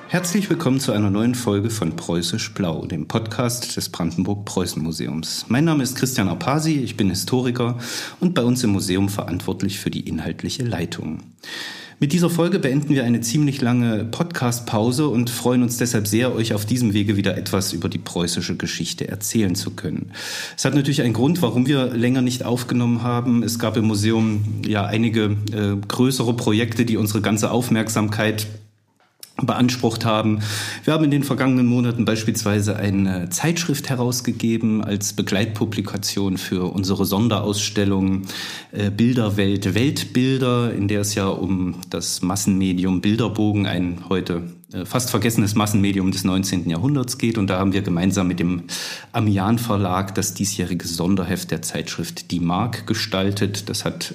Herzlich willkommen zu einer neuen Folge von Preußisch Blau, dem Podcast des Brandenburg-Preußen-Museums. Mein Name ist Christian Arpasi, ich bin Historiker und bei uns im Museum verantwortlich für die inhaltliche Leitung. Mit dieser Folge beenden wir eine ziemlich lange Podcast-Pause und freuen uns deshalb sehr, euch auf diesem Wege wieder etwas über die preußische Geschichte erzählen zu können. Es hat natürlich einen Grund, warum wir länger nicht aufgenommen haben. Es gab im Museum ja einige größere Projekte, die unsere ganze Aufmerksamkeit beansprucht haben. Wir haben in den vergangenen Monaten beispielsweise eine Zeitschrift herausgegeben als Begleitpublikation für unsere Sonderausstellung Bilderwelt Weltbilder, in der es ja um das Massenmedium Bilderbogen, ein heute fast vergessenes Massenmedium des 19. Jahrhunderts geht. Und da haben wir gemeinsam mit dem Amian Verlag das diesjährige Sonderheft der Zeitschrift Die Mark gestaltet. Das hat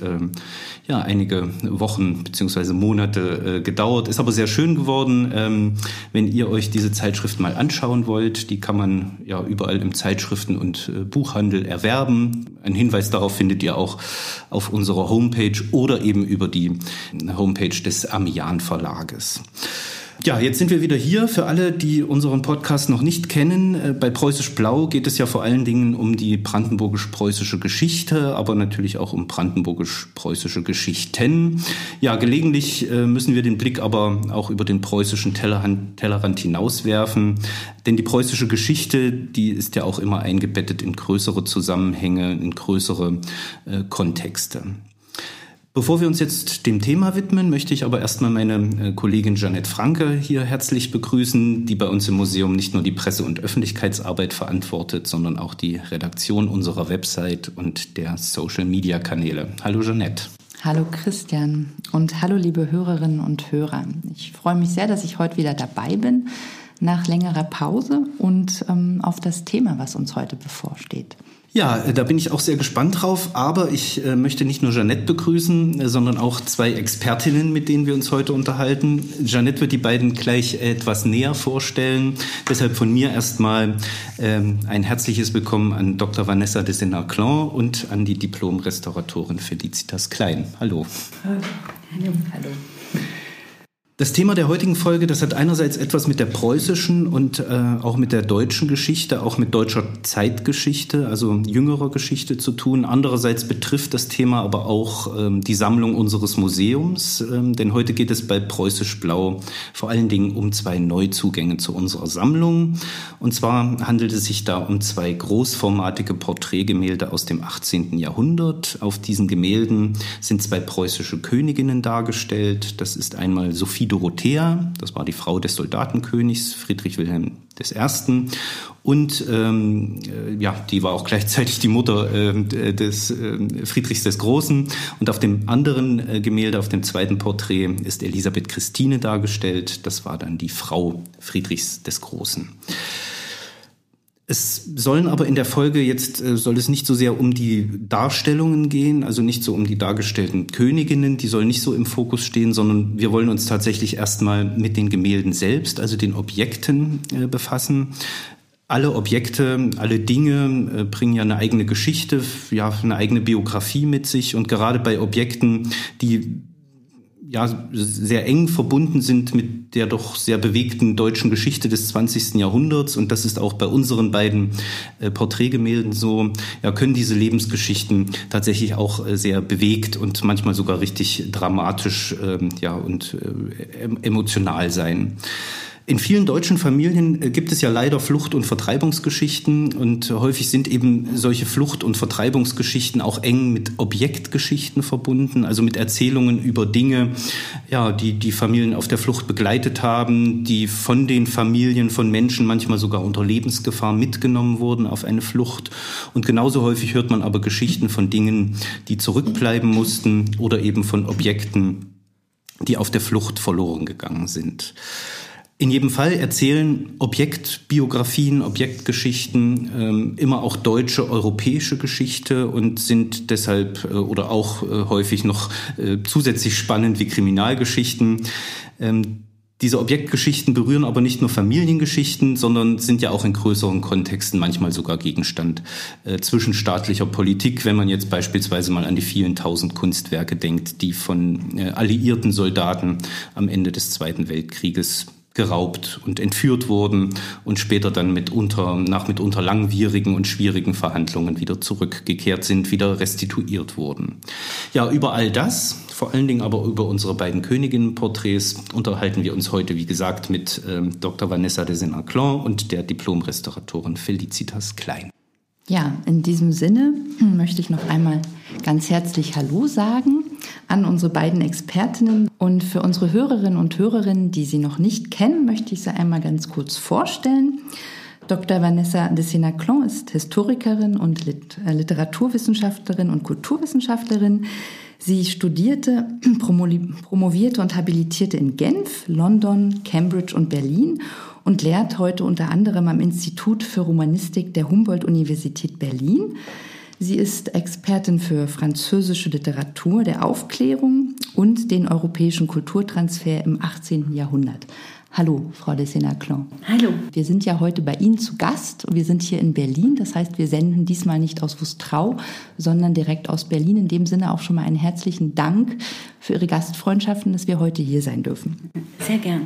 einige Wochen bzw. Monate gedauert, ist aber sehr schön geworden. Wenn ihr euch diese Zeitschrift mal anschauen wollt, die kann man ja überall im Zeitschriften- und Buchhandel erwerben. Einen Hinweis darauf findet ihr auch auf unserer Homepage oder eben über die Homepage des Amian Verlages. Ja, jetzt sind wir wieder hier. Für alle, die unseren Podcast noch nicht kennen, bei Preußisch Blau geht es ja vor allen Dingen um die brandenburgisch-preußische Geschichte, aber natürlich auch um brandenburgisch-preußische Geschichten. Ja, gelegentlich müssen wir den Blick aber auch über den preußischen Tellerrand hinauswerfen, denn die preußische Geschichte, die ist ja auch immer eingebettet in größere Zusammenhänge, in größere Kontexte. Bevor wir uns jetzt dem Thema widmen, möchte ich aber erstmal meine Kollegin Jeanette Franke hier herzlich begrüßen, die bei uns im Museum nicht nur die Presse- und Öffentlichkeitsarbeit verantwortet, sondern auch die Redaktion unserer Website und der Social-Media-Kanäle. Hallo Jeanette. Hallo Christian und hallo liebe Hörerinnen und Hörer. Ich freue mich sehr, dass ich heute wieder dabei bin, nach längerer Pause und auf das Thema, was uns heute bevorsteht. Ja, da bin ich auch sehr gespannt drauf, aber ich möchte nicht nur Jeanette begrüßen, sondern auch zwei Expertinnen, mit denen wir uns heute unterhalten. Jeanette wird die beiden gleich etwas näher vorstellen. Deshalb von mir erstmal ein herzliches Willkommen an Dr. Vanessa de Senarclan und an die Diplom-Restauratorin Felicitas Klein. Hallo. Hallo. Das Thema der heutigen Folge, das hat einerseits etwas mit der preußischen und auch mit der deutschen Geschichte, auch mit deutscher Zeitgeschichte, also jüngerer Geschichte zu tun. Andererseits betrifft das Thema aber auch die Sammlung unseres Museums, denn heute geht es bei Preußisch Blau vor allen Dingen um zwei Neuzugänge zu unserer Sammlung. Und zwar handelt es sich da um zwei großformatige Porträtgemälde aus dem 18. Jahrhundert. Auf diesen Gemälden sind zwei preußische Königinnen dargestellt. Das ist einmal Sophie Dorothea, das war die Frau des Soldatenkönigs Friedrich Wilhelm I. Und die war auch gleichzeitig die Mutter des Friedrichs des Großen. Und auf dem anderen Gemälde, auf dem zweiten Porträt, ist Elisabeth Christine dargestellt. Das war dann die Frau Friedrichs des Großen. Es sollen aber in der Folge jetzt, soll es nicht so sehr um die Darstellungen gehen, also nicht so um die dargestellten Königinnen, die sollen nicht so im Fokus stehen, sondern wir wollen uns tatsächlich erstmal mit den Gemälden selbst, also den Objekten befassen. Alle Objekte, alle Dinge bringen ja eine eigene Geschichte, ja, eine eigene Biografie mit sich, und gerade bei Objekten, die ja sehr eng verbunden sind mit der doch sehr bewegten deutschen Geschichte des 20. Jahrhunderts, und das ist auch bei unseren beiden Porträtgemälden so, ja, können diese Lebensgeschichten tatsächlich auch sehr bewegt und manchmal sogar richtig dramatisch und emotional sein. In vielen deutschen Familien gibt es ja leider Flucht- und Vertreibungsgeschichten, und häufig sind eben solche Flucht- und Vertreibungsgeschichten auch eng mit Objektgeschichten verbunden, also mit Erzählungen über Dinge, ja, die die Familien auf der Flucht begleitet haben, die von den Familien, von Menschen manchmal sogar unter Lebensgefahr mitgenommen wurden auf eine Flucht. Und genauso häufig hört man aber Geschichten von Dingen, die zurückbleiben mussten, oder eben von Objekten, die auf der Flucht verloren gegangen sind. In jedem Fall erzählen Objektbiografien, Objektgeschichten immer auch deutsche, europäische Geschichte und sind deshalb oder auch häufig noch zusätzlich spannend wie Kriminalgeschichten. Diese Objektgeschichten berühren aber nicht nur Familiengeschichten, sondern sind ja auch in größeren Kontexten manchmal sogar Gegenstand zwischenstaatlicher Politik, wenn man jetzt beispielsweise mal an die vielen tausend Kunstwerke denkt, die von alliierten Soldaten am Ende des Zweiten Weltkrieges geraubt und entführt wurden und später dann nach mitunter langwierigen und schwierigen Verhandlungen wieder zurückgekehrt sind, wieder restituiert wurden. Ja, über all das, vor allen Dingen aber über unsere beiden Königinnenporträts, unterhalten wir uns heute, wie gesagt, mit Dr. Vanessa de Sénaclan und der Diplom-Restauratorin Felicitas Klein. Ja, in diesem Sinne möchte ich noch einmal ganz herzlich Hallo sagen an unsere beiden Expertinnen. Und für unsere Hörerinnen und Hörer, die sie noch nicht kennen, möchte ich sie einmal ganz kurz vorstellen. Dr. Vanessa de Sénaclan ist Historikerin und Literaturwissenschaftlerin und Kulturwissenschaftlerin. Sie studierte, promovierte und habilitierte in Genf, London, Cambridge und Berlin und lehrt heute unter anderem am Institut für Romanistik der Humboldt-Universität Berlin. Sie ist Expertin für französische Literatur der Aufklärung und den europäischen Kulturtransfer im 18. Jahrhundert. Hallo, Frau de Sénaclan. Hallo. Wir sind ja heute bei Ihnen zu Gast. Wir sind hier in Berlin. Das heißt, wir senden diesmal nicht aus Wustrau, sondern direkt aus Berlin. In dem Sinne auch schon mal einen herzlichen Dank für Ihre Gastfreundschaften, dass wir heute hier sein dürfen. Sehr gern.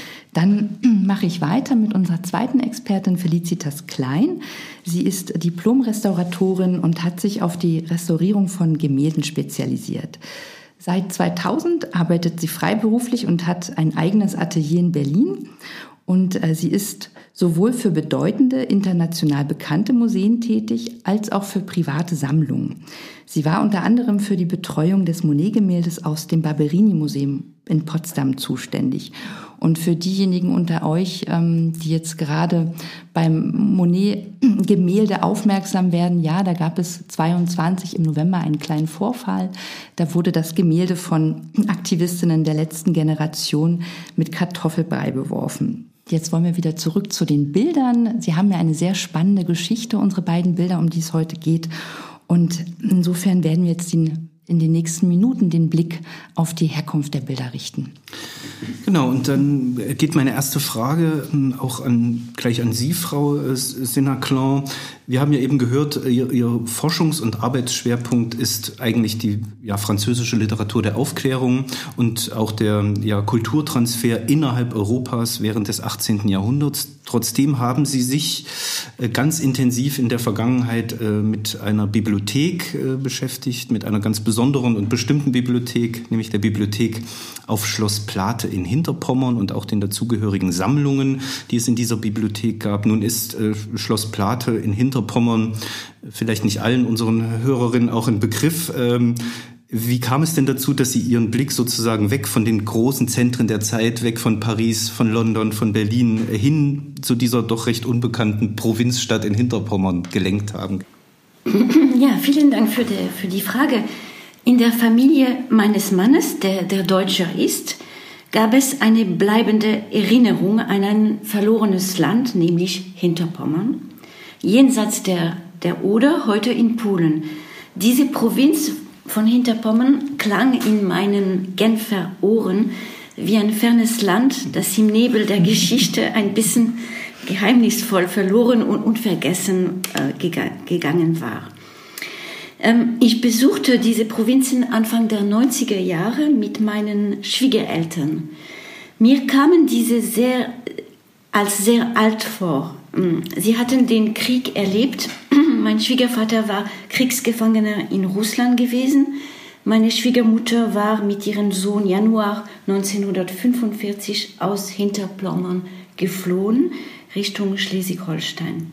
Dann mache ich weiter mit unserer zweiten Expertin Felicitas Klein. Sie ist Diplom-Restauratorin und hat sich auf die Restaurierung von Gemälden spezialisiert. Seit 2000 arbeitet sie freiberuflich und hat ein eigenes Atelier in Berlin. Und sie ist sowohl für bedeutende, international bekannte Museen tätig, als auch für private Sammlungen. Sie war unter anderem für die Betreuung des Monet-Gemäldes aus dem Barberini-Museum in Potsdam zuständig. Und für diejenigen unter euch, die jetzt gerade beim Monet-Gemälde aufmerksam werden, ja, da gab es 22 im November einen kleinen Vorfall. Da wurde das Gemälde von Aktivistinnen der letzten Generation mit Kartoffelbrei beworfen. Jetzt wollen wir wieder zurück zu den Bildern. Sie haben ja eine sehr spannende Geschichte, unsere beiden Bilder, um die es heute geht. Und insofern werden wir jetzt in den nächsten Minuten den Blick auf die Herkunft der Bilder richten. Genau, und dann geht meine erste Frage auch gleich an Sie, Frau Sénaclan. Wir haben ja eben gehört, Ihr Forschungs- und Arbeitsschwerpunkt ist eigentlich die französische Literatur der Aufklärung und auch der Kulturtransfer innerhalb Europas während des 18. Jahrhunderts. Trotzdem haben Sie sich ganz intensiv in der Vergangenheit mit einer Bibliothek beschäftigt, mit einer ganz besonderen und bestimmten Bibliothek, nämlich der Bibliothek auf Schloss Plate in Hinterpommern und auch den dazugehörigen Sammlungen, die es in dieser Bibliothek gab. Nun ist Schloss Plate in Hinterpommern vielleicht nicht allen unseren Hörerinnen auch ein Begriff. Wie kam es denn dazu, dass Sie Ihren Blick sozusagen weg von den großen Zentren der Zeit, weg von Paris, von London, von Berlin, hin zu dieser doch recht unbekannten Provinzstadt in Hinterpommern gelenkt haben? Ja, vielen Dank für die Frage. In der Familie meines Mannes, der Deutscher ist, gab es eine bleibende Erinnerung an ein verlorenes Land, nämlich Hinterpommern, jenseits der Oder, heute in Polen. Diese Provinz von Hinterpommern klang in meinen Genfer Ohren wie ein fernes Land, das im Nebel der Geschichte ein bisschen geheimnisvoll verloren und vergessen gegangen war. Ich besuchte diese Provinzen Anfang der 90er Jahre mit meinen Schwiegereltern. Mir kamen diese als sehr alt vor. Sie hatten den Krieg erlebt. Mein Schwiegervater war Kriegsgefangener in Russland gewesen. Meine Schwiegermutter war mit ihrem Sohn Januar 1945 aus Hinterpommern geflohen Richtung Schleswig-Holstein.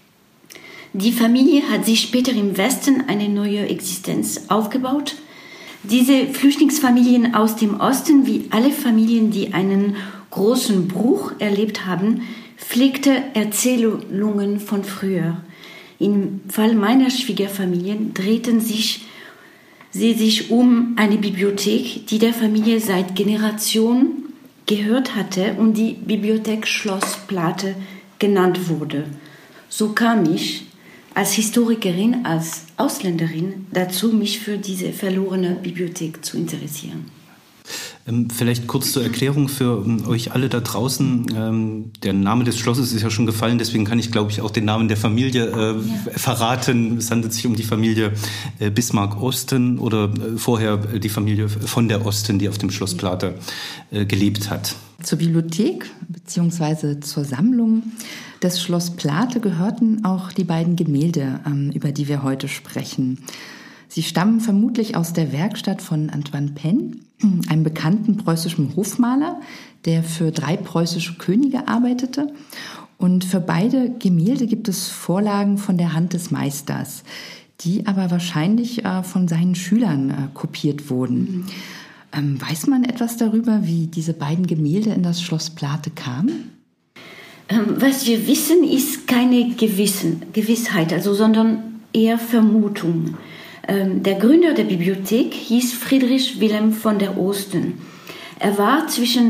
Die Familie hat sich später im Westen eine neue Existenz aufgebaut. Diese Flüchtlingsfamilien aus dem Osten, wie alle Familien, die einen großen Bruch erlebt haben, pflegte Erzählungen von früher. Im Fall meiner Schwiegerfamilie drehten sie sich um eine Bibliothek, die der Familie seit Generationen gehört hatte und die Bibliothek Schloss Plate genannt wurde. So kam ich als Historikerin, als Ausländerin dazu, mich für diese verlorene Bibliothek zu interessieren. Vielleicht kurz zur Erklärung für euch alle da draußen. Der Name des Schlosses ist ja schon gefallen, deswegen kann ich, glaube ich, auch den Namen der Familie verraten. Es handelt sich um die Familie Bismarck-Osten oder vorher die Familie von der Osten, die auf dem Schloss Plate gelebt hat. Zur Bibliothek bzw. zur Sammlung des Schloss Plate gehörten auch die beiden Gemälde, über die wir heute sprechen. Sie stammen vermutlich aus der Werkstatt von Antoine Pen, einem bekannten preußischen Hofmaler, der für 3 preußische Könige arbeitete. Und für beide Gemälde gibt es Vorlagen von der Hand des Meisters, die aber wahrscheinlich von seinen Schülern kopiert wurden. Weiß man etwas darüber, wie diese beiden Gemälde in das Schloss Plate kamen? Was wir wissen, ist keine Gewissheit, sondern eher Vermutung. Der Gründer der Bibliothek hieß Friedrich Wilhelm von der Osten. Er war zwischen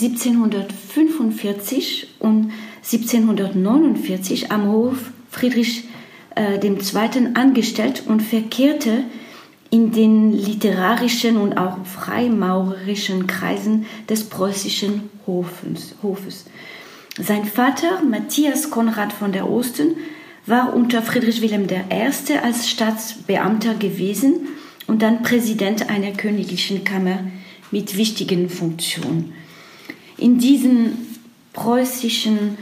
1745 und 1749 am Hof Friedrich II. Angestellt und verkehrte in den literarischen und auch freimaurerischen Kreisen des preußischen Hofes. Sein Vater, Matthias Konrad von der Osten, war unter Friedrich Wilhelm I. als Staatsbeamter gewesen und dann Präsident einer königlichen Kammer mit wichtigen Funktionen. In diesem preußischen,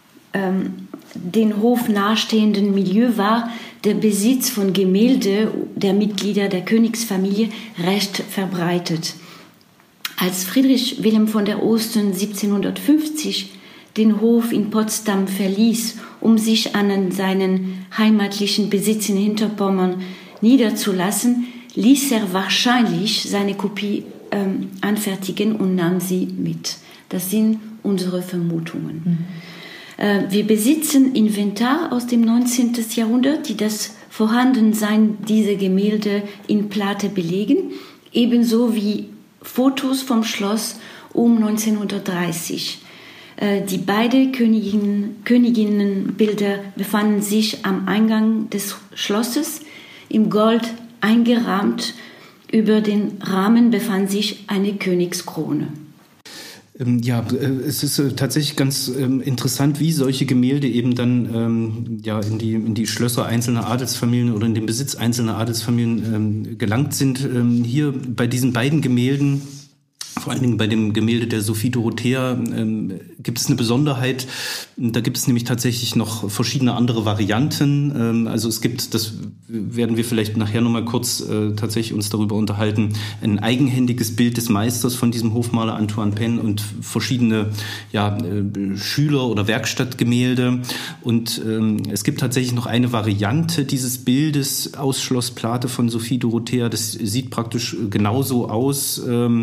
den Hof nahestehenden Milieu war der Besitz von Gemälde der Mitglieder der Königsfamilie recht verbreitet. Als Friedrich Wilhelm von der Osten 1750 den Hof in Potsdam verließ, um sich an seinen heimatlichen Besitz in Hinterpommern niederzulassen, ließ er wahrscheinlich seine Kopie anfertigen und nahm sie mit. Das sind unsere Vermutungen. Wir besitzen Inventar aus dem 19. Jahrhundert, die das Vorhandensein dieser Gemälde in Plate belegen, ebenso wie Fotos vom Schloss um 1930. Die beiden Königinnenbilder befanden sich am Eingang des Schlosses, im Gold eingerahmt. Über den Rahmen befand sich eine Königskrone. Ja, es ist tatsächlich ganz interessant, wie solche Gemälde eben dann in die Schlösser einzelner Adelsfamilien oder in den Besitz einzelner Adelsfamilien gelangt sind. Hier bei diesen beiden Gemälden, vor allen Dingen bei dem Gemälde der Sophie Dorothea, gibt es eine Besonderheit. Da gibt es nämlich tatsächlich noch verschiedene andere Varianten. Also es gibt, das werden wir vielleicht nachher nochmal kurz tatsächlich uns darüber unterhalten, ein eigenhändiges Bild des Meisters von diesem Hofmaler Antoine Pen und verschiedene Schüler- oder Werkstattgemälde. Und es gibt tatsächlich noch eine Variante dieses Bildes aus Schloss Plate von Sophie Dorothea. Das sieht praktisch genauso aus.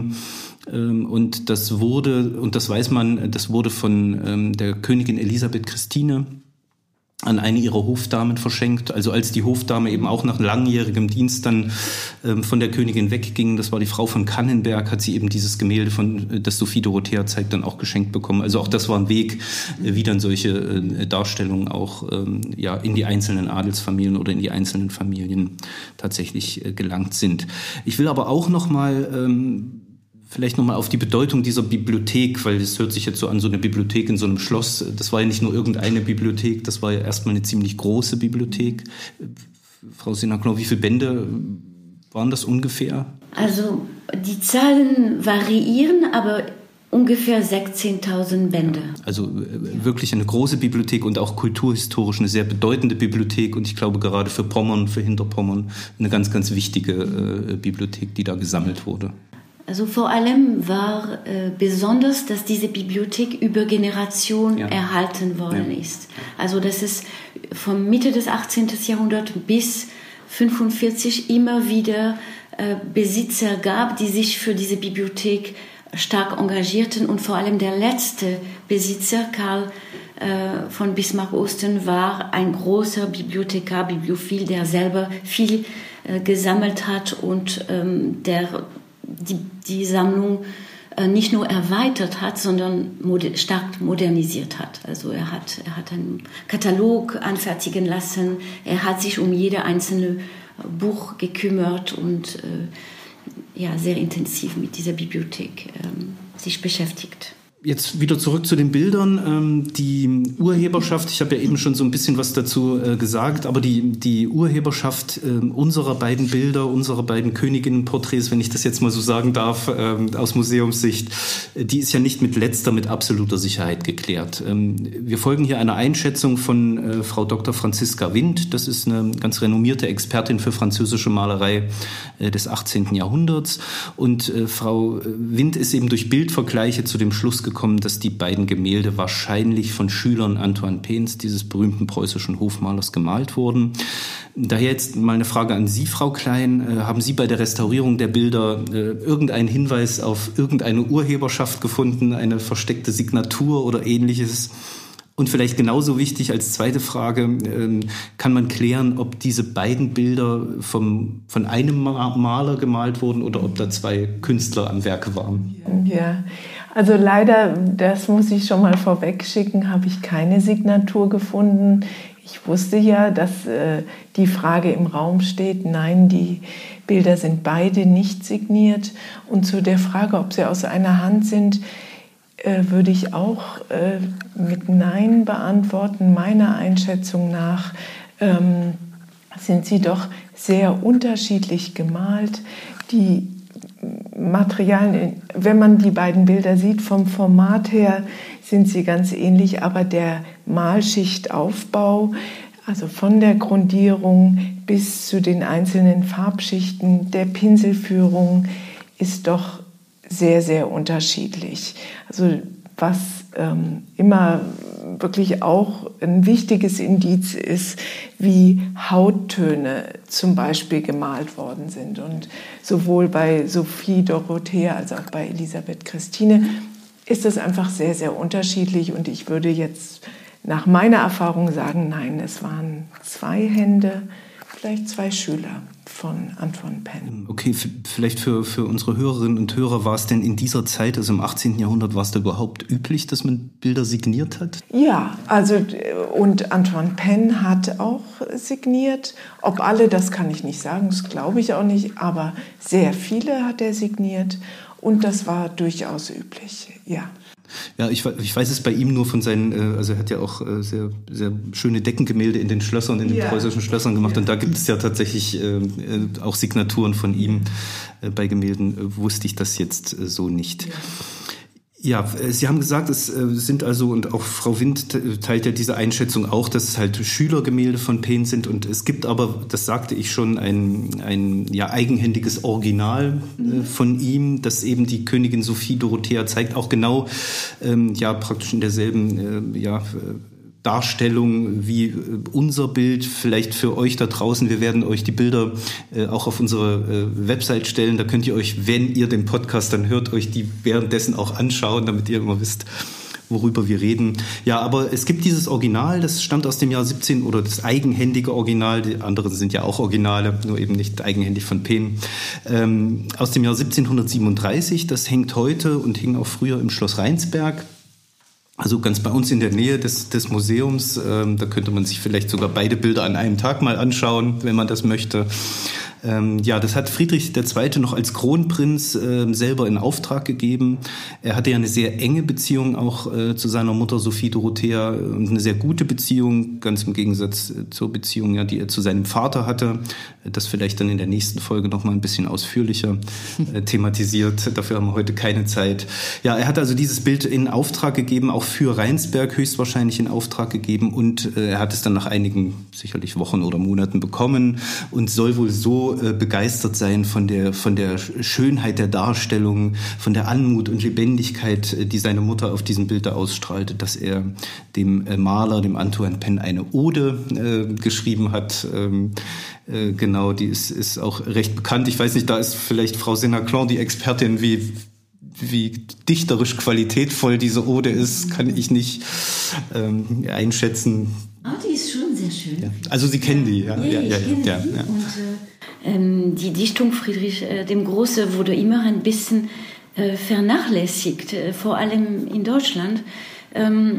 Und das weiß man, das wurde von der Königin Elisabeth Christine an eine ihrer Hofdamen verschenkt. Also als die Hofdame eben auch nach langjährigem Dienst dann von der Königin wegging, das war die Frau von Kannenberg, hat sie eben dieses Gemälde das Sophie Dorothea zeigt, dann auch geschenkt bekommen. Also auch das war ein Weg, wie dann solche Darstellungen auch in die einzelnen Adelsfamilien oder in die einzelnen Familien tatsächlich gelangt sind. Ich will aber auch vielleicht nochmal auf die Bedeutung dieser Bibliothek, weil es hört sich jetzt so an, so eine Bibliothek in so einem Schloss. Das war ja nicht nur irgendeine Bibliothek, das war ja erstmal eine ziemlich große Bibliothek. Frau Sinaklau, wie viele Bände waren das ungefähr? Also die Zahlen variieren, aber ungefähr 16.000 Bände. Also wirklich eine große Bibliothek und auch kulturhistorisch eine sehr bedeutende Bibliothek und ich glaube gerade für Pommern, für Hinterpommern eine ganz, ganz wichtige Bibliothek, die da gesammelt wurde. Also vor allem war besonders, dass diese Bibliothek über Generationen erhalten worden ist. Also dass es von Mitte des 18. Jahrhunderts bis 1945 immer wieder Besitzer gab, die sich für diese Bibliothek stark engagierten und vor allem der letzte Besitzer, Karl von Bismarck-Osten, war ein großer Bibliothekar, Bibliophil, der selber viel gesammelt hat und der die Sammlung nicht nur erweitert hat, sondern stark modernisiert hat. Also er hat einen Katalog anfertigen lassen, er hat sich um jede einzelne Buch gekümmert und sehr intensiv mit dieser Bibliothek sich beschäftigt. Jetzt wieder zurück zu den Bildern. Die Urheberschaft, ich habe ja eben schon so ein bisschen was dazu gesagt, aber die Urheberschaft unserer beiden Bilder, unserer beiden Königinnenporträts, wenn ich das jetzt mal so sagen darf, aus Museumssicht, die ist ja nicht mit absoluter Sicherheit geklärt. Wir folgen hier einer Einschätzung von Frau Dr. Franziska Wind. Das ist eine ganz renommierte Expertin für französische Malerei des 18. Jahrhunderts. Und Frau Wind ist eben durch Bildvergleiche zu dem Schluss gekommen, dass die beiden Gemälde wahrscheinlich von Schülern Antoine Paynes, dieses berühmten preußischen Hofmalers, gemalt wurden. Daher jetzt mal eine Frage an Sie, Frau Klein. Haben Sie bei der Restaurierung der Bilder irgendeinen Hinweis auf irgendeine Urheberschaft gefunden, eine versteckte Signatur oder Ähnliches? Und vielleicht genauso wichtig als zweite Frage, kann man klären, ob diese beiden Bilder von einem Maler gemalt wurden oder ob da zwei Künstler am Werke waren? Ja, also leider, das muss ich schon mal vorweg schicken, habe ich keine Signatur gefunden. Ich wusste ja, dass die Frage im Raum steht. Nein, die Bilder sind beide nicht signiert. Und zu der Frage, ob sie aus einer Hand sind, würde ich auch mit Nein beantworten. Meiner Einschätzung nach sind sie doch sehr unterschiedlich gemalt. Die Materialien, wenn man die beiden Bilder sieht, vom Format her sind sie ganz ähnlich, aber der Malschichtaufbau, also von der Grundierung bis zu den einzelnen Farbschichten, der Pinselführung, ist doch sehr, sehr unterschiedlich. Also was immer wirklich auch ein wichtiges Indiz ist, wie Hauttöne zum Beispiel gemalt worden sind. Und sowohl bei Sophie Dorothea als auch bei Elisabeth Christine ist es einfach sehr, sehr unterschiedlich. Und ich würde jetzt nach meiner Erfahrung sagen, nein, es waren zwei Hände, vielleicht zwei Schüler von Antoine Payne. Okay, vielleicht für unsere Hörerinnen und Hörer, war es denn in dieser Zeit, also im 18. Jahrhundert, war es da überhaupt üblich, dass man Bilder signiert hat? Ja, also und Antoine Payne hat auch signiert. Ob alle, das kann ich nicht sagen, das glaube ich auch nicht, aber sehr viele hat er signiert und das war durchaus üblich, ja. Ja, ich weiß es bei ihm nur von seinen, also er hat ja auch sehr, sehr schöne Deckengemälde in den Schlössern, in den preußischen Schlössern gemacht. Und da gibt es ja tatsächlich auch Signaturen von ihm. Bei Gemälden wusste ich das jetzt so nicht. Ja, Sie haben gesagt, es sind also, und auch Frau Wind teilt ja diese Einschätzung auch, dass es halt Schülergemälde von Payne sind. Und es gibt aber, das sagte ich schon, ein eigenhändiges Original von ihm, das eben die Königin Sophie Dorothea zeigt, auch genau praktisch in derselben Darstellung wie unser Bild, vielleicht für euch da draußen. Wir werden euch die Bilder auch auf unsere Website stellen. Da könnt ihr euch, wenn ihr den Podcast dann hört, euch die währenddessen auch anschauen, damit ihr immer wisst, worüber wir reden. Ja, aber es gibt dieses Original, das stammt aus dem Jahr 17, oder das eigenhändige Original, die anderen sind ja auch Originale, nur eben nicht eigenhändig von Payne, aus dem Jahr 1737. Das hängt heute und hing auch früher im Schloss Rheinsberg. Also ganz bei uns in der Nähe des Museums, da könnte man sich vielleicht sogar beide Bilder an einem Tag mal anschauen, wenn man das möchte. Das hat Friedrich II. Noch als Kronprinz selber in Auftrag gegeben. Er hatte ja eine sehr enge Beziehung auch zu seiner Mutter Sophie Dorothea und eine sehr gute Beziehung, ganz im Gegensatz zur Beziehung, die er zu seinem Vater hatte. Das vielleicht dann in der nächsten Folge noch mal ein bisschen ausführlicher thematisiert. Dafür haben wir heute keine Zeit. Ja, er hat also dieses Bild in Auftrag gegeben, auch für Rheinsberg höchstwahrscheinlich in Auftrag gegeben, und er hat es dann nach einigen, sicherlich Wochen oder Monaten bekommen und soll wohl so begeistert sein von der Schönheit der Darstellung, von der Anmut und Lebendigkeit, die seine Mutter auf diesem Bild da ausstrahlte, dass er dem Maler, dem Antoine Payne, eine Ode geschrieben hat. Genau, die ist auch recht bekannt. Ich weiß nicht, da ist vielleicht Frau Senaclan die Expertin, wie dichterisch qualitätvoll diese Ode ist, kann ich nicht einschätzen. Die ist schon sehr schön. Ja. Also Sie kennen die, ja? Ja, ich kenne die. Und die Dichtung Friedrich dem Großen wurde immer ein bisschen vernachlässigt, vor allem in Deutschland.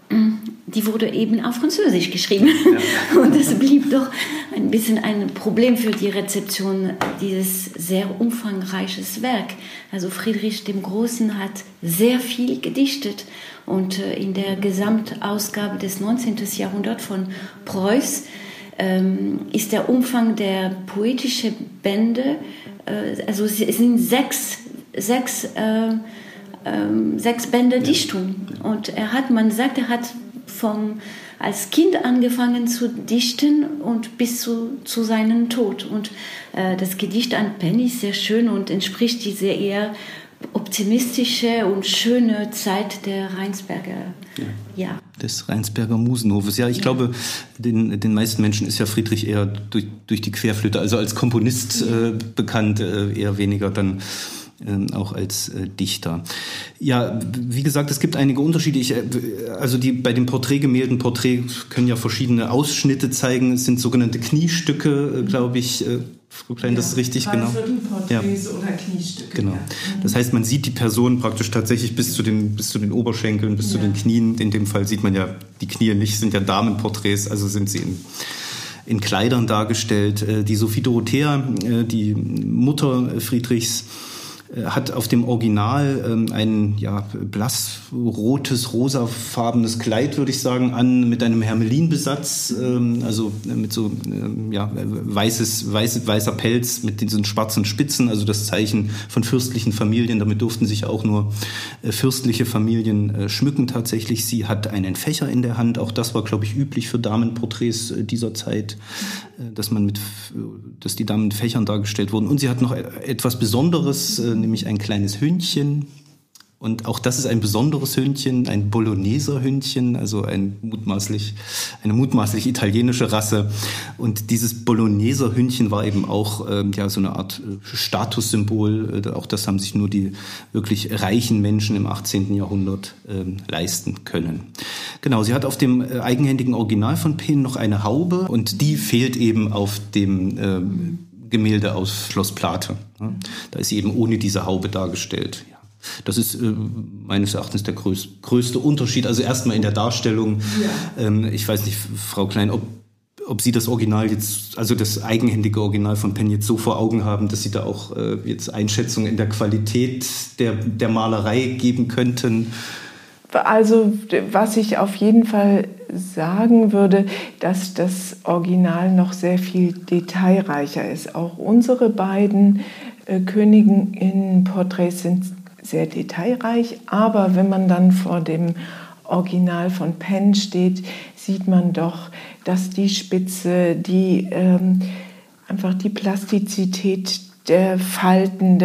die wurde eben auf Französisch geschrieben. Ja. Und das blieb doch ein bisschen ein Problem für die Rezeption dieses sehr umfangreiches Werk. Also Friedrich dem Großen hat sehr viel gedichtet und in der Gesamtausgabe des 19. Jahrhunderts von Preuß ist der Umfang der poetischen Bände, also es sind sechs Bände Dichtung. Und man sagt, er hat als Kind angefangen zu dichten und bis zu seinem Tod. Und das Gedicht an Penn ist sehr schön und entspricht dieser eher optimistische und schöne Zeit der Rheinsberger. Ja. Des Rheinsberger Musenhofes. Ja, ich glaube, den meisten Menschen ist ja Friedrich eher durch die Querflöte, also als Komponist bekannt, eher weniger dann auch als Dichter. Ja, wie gesagt, es gibt einige Unterschiede. Bei den Porträtgemälden, können ja verschiedene Ausschnitte zeigen. Es sind sogenannte Kniestücke, glaube ich. Frau Klein, das ist richtig, genau. Dreiviertelporträts oder Kniestücke. Genau. Ja. Das heißt, man sieht die Person praktisch tatsächlich bis zu den Oberschenkeln, bis zu den Knien. In dem Fall sieht man ja die Knie nicht, sind ja Damenporträts, also sind sie in Kleidern dargestellt. Die Sophie Dorothea, die Mutter Friedrichs, hat auf dem Original ein blassrotes, rosafarbenes Kleid, würde ich sagen, an, mit einem Hermelinbesatz, also mit so weißer Pelz mit diesen schwarzen Spitzen, also das Zeichen von fürstlichen Familien. Damit durften sich auch nur fürstliche Familien schmücken tatsächlich. Sie hat einen Fächer in der Hand, auch das war, glaube ich, üblich für Damenporträts dieser Zeit, dass die Damen mit Fächern dargestellt wurden. Und sie hat noch etwas Besonderes, nämlich ein kleines Hündchen. Und auch das ist ein besonderes Hündchen, ein Bologneser Hündchen, also eine mutmaßlich italienische Rasse. Und dieses Bologneser Hündchen war eben auch so eine Art Statussymbol. Auch das haben sich nur die wirklich reichen Menschen im 18. Jahrhundert leisten können. Genau, sie hat auf dem eigenhändigen Original von Pehn noch eine Haube und die fehlt eben auf dem Gemälde aus Schloss Plate. Da ist sie eben ohne diese Haube dargestellt. Das ist meines Erachtens der größte Unterschied. Also erstmal in der Darstellung. Ja. Ich weiß nicht, Frau Klein, ob Sie das Original jetzt, also das eigenhändige Original von Penn jetzt so vor Augen haben, dass Sie da auch jetzt Einschätzungen in der Qualität der Malerei geben könnten. Also was ich auf jeden Fall sagen würde, dass das Original noch sehr viel detailreicher ist. Auch unsere beiden Königinnenporträts sind sehr detailreich, aber wenn man dann vor dem Original von Penn steht, sieht man doch, dass die Spitze, einfach die Plastizität der Falten,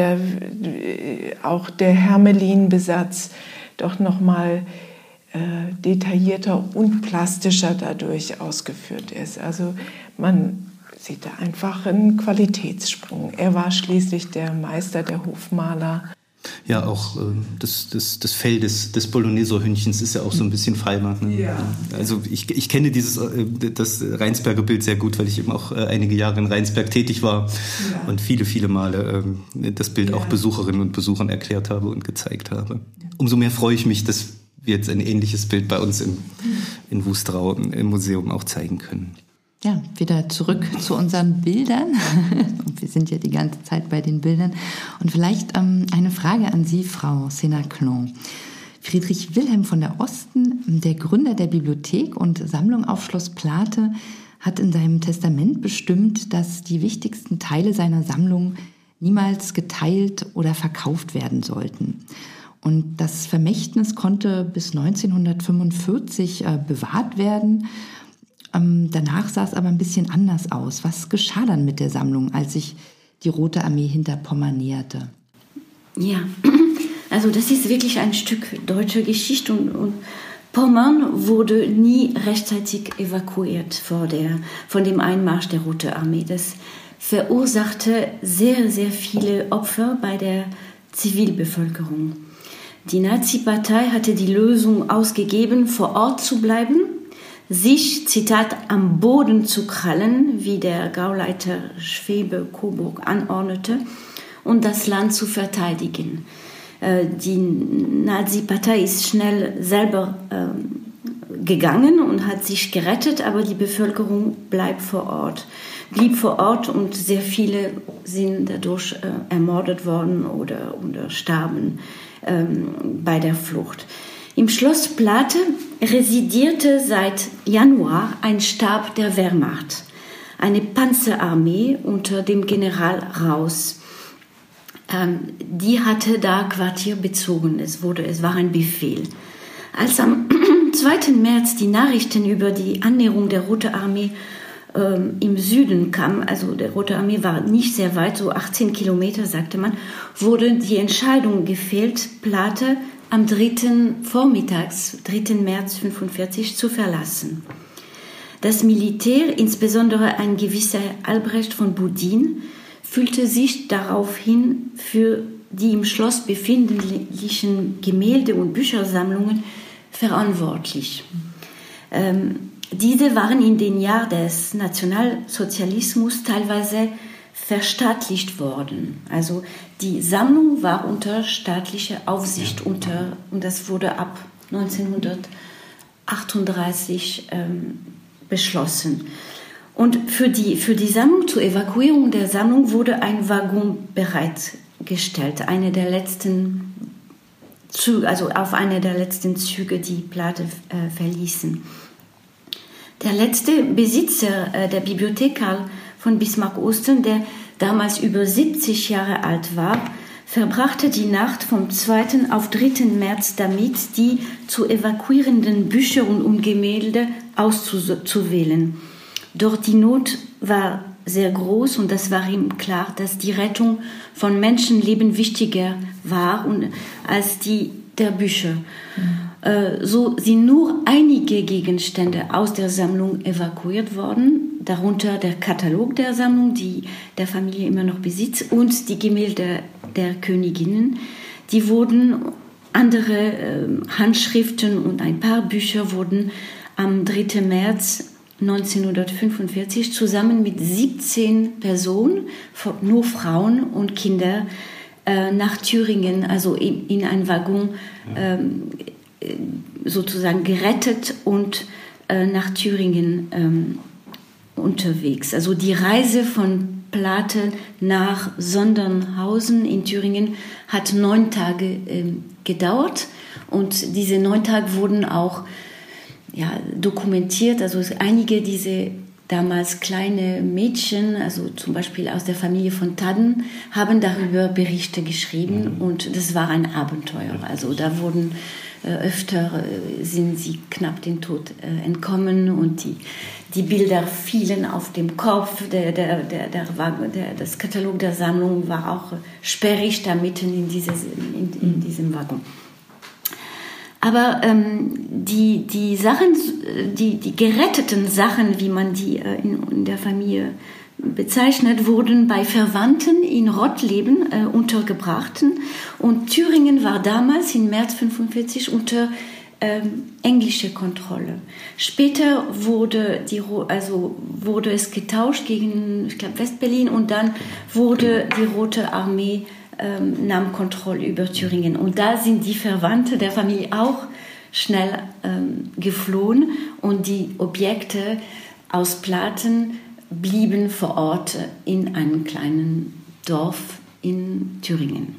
auch der Hermelinbesatz doch nochmal detaillierter und plastischer dadurch ausgeführt ist. Also man sieht da einfach einen Qualitätssprung. Er war schließlich der Meister der Hofmaler. Ja, auch das Fell des Bologneser Hündchens ist ja auch so ein bisschen Freimark. Ne? Ja. Also ich kenne das Rheinsberger Bild sehr gut, weil ich eben auch einige Jahre in Rheinsberg tätig war und viele Male das Bild auch Besucherinnen und Besuchern erklärt habe und gezeigt habe. Umso mehr freue ich mich, dass wir jetzt ein ähnliches Bild bei uns in Wustrau im Museum auch zeigen können. Ja, wieder zurück zu unseren Bildern. Wir sind ja die ganze Zeit bei den Bildern. Und vielleicht eine Frage an Sie, Frau Sénaclon. Friedrich Wilhelm von der Osten, der Gründer der Bibliothek und Sammlung auf Schloss Plate, hat in seinem Testament bestimmt, dass die wichtigsten Teile seiner Sammlung niemals geteilt oder verkauft werden sollten. Und das Vermächtnis konnte bis 1945 bewahrt werden. Danach sah es aber ein bisschen anders aus. Was geschah dann mit der Sammlung, als sich die Rote Armee Hinterpommern näherte? Ja, also das ist wirklich ein Stück deutscher Geschichte und Pommern wurde nie rechtzeitig evakuiert von dem Einmarsch der Roten Armee. Das verursachte sehr, sehr viele Opfer bei der Zivilbevölkerung. Die Nazi-Partei hatte die Lösung ausgegeben, vor Ort zu bleiben, sich, Zitat, am Boden zu krallen, wie der Gauleiter Schwebe-Coburg anordnete, und das Land zu verteidigen. Die Nazi-Partei ist schnell selber gegangen und hat sich gerettet, aber die Bevölkerung blieb vor Ort und sehr viele sind dadurch ermordet worden oder starben bei der Flucht. Im Schloss Plate residierte seit Januar ein Stab der Wehrmacht, eine Panzerarmee unter dem General Raus. Die hatte da Quartier bezogen, es war ein Befehl. Als am 2. März die Nachrichten über die Annäherung der Rote Armee im Süden kam, also der Rote Armee war nicht sehr weit, so 18 Kilometer, sagte man, wurde die Entscheidung gefällt, Plate am 3. März 1945 zu verlassen. Das Militär, insbesondere ein gewisser Albrecht von Budin, fühlte sich daraufhin für die im Schloss befindlichen Gemälde- und Büchersammlungen verantwortlich. Diese waren in den Jahren des Nationalsozialismus teilweise verstaatlicht worden. Also die Sammlung war unter staatlicher Aufsicht und das wurde ab 1938 beschlossen. Und für die Sammlung, zur Evakuierung der Sammlung wurde ein Waggon bereitgestellt, auf einer der letzten Züge, die Plate verließen. Der letzte Besitzer der Bibliothek Karl von Bismarck-Osten, der damals über 70 Jahre alt war, verbrachte die Nacht vom 2. auf 3. März damit, die zu evakuierenden Bücher und Gemälde auszuwählen. Doch die Not war sehr groß und das war ihm klar, dass die Rettung von Menschenleben wichtiger war als die der Bücher. So sind nur einige Gegenstände aus der Sammlung evakuiert worden, darunter der Katalog der Sammlung, die der Familie immer noch besitzt, und die Gemälde der Königinnen. Die wurden, andere Handschriften und ein paar Bücher wurden am 3. März 1945 zusammen mit 17 Personen, nur Frauen und Kinder, nach Thüringen, also in einen Waggon sozusagen gerettet und nach Thüringen unterwegs. Also die Reise von Plate nach Sondernhausen in Thüringen hat 9 Tage gedauert und diese 9 Tage wurden auch dokumentiert. Also einige diese damals kleine Mädchen, also zum Beispiel aus der Familie von Tadden, haben darüber Berichte geschrieben und das war ein Abenteuer. Also da wurden öfter sind sie knapp dem Tod entkommen und die Bilder fielen auf dem Kopf. Das Katalog der Sammlung war auch sperrig da mitten in diesem Waggon. Aber die Sachen, die geretteten Sachen, wie man die in der Familie bezeichnet, wurden bei Verwandten in Rottleben untergebracht. Und Thüringen war damals im März 1945 unter englischer Kontrolle. Später wurde es getauscht gegen, ich glaube, West-Berlin und dann wurde die Rote Armee nahm Kontrolle über Thüringen. Und da sind die Verwandten der Familie auch schnell geflohen und die Objekte aus Platen blieben vor Ort in einem kleinen Dorf in Thüringen.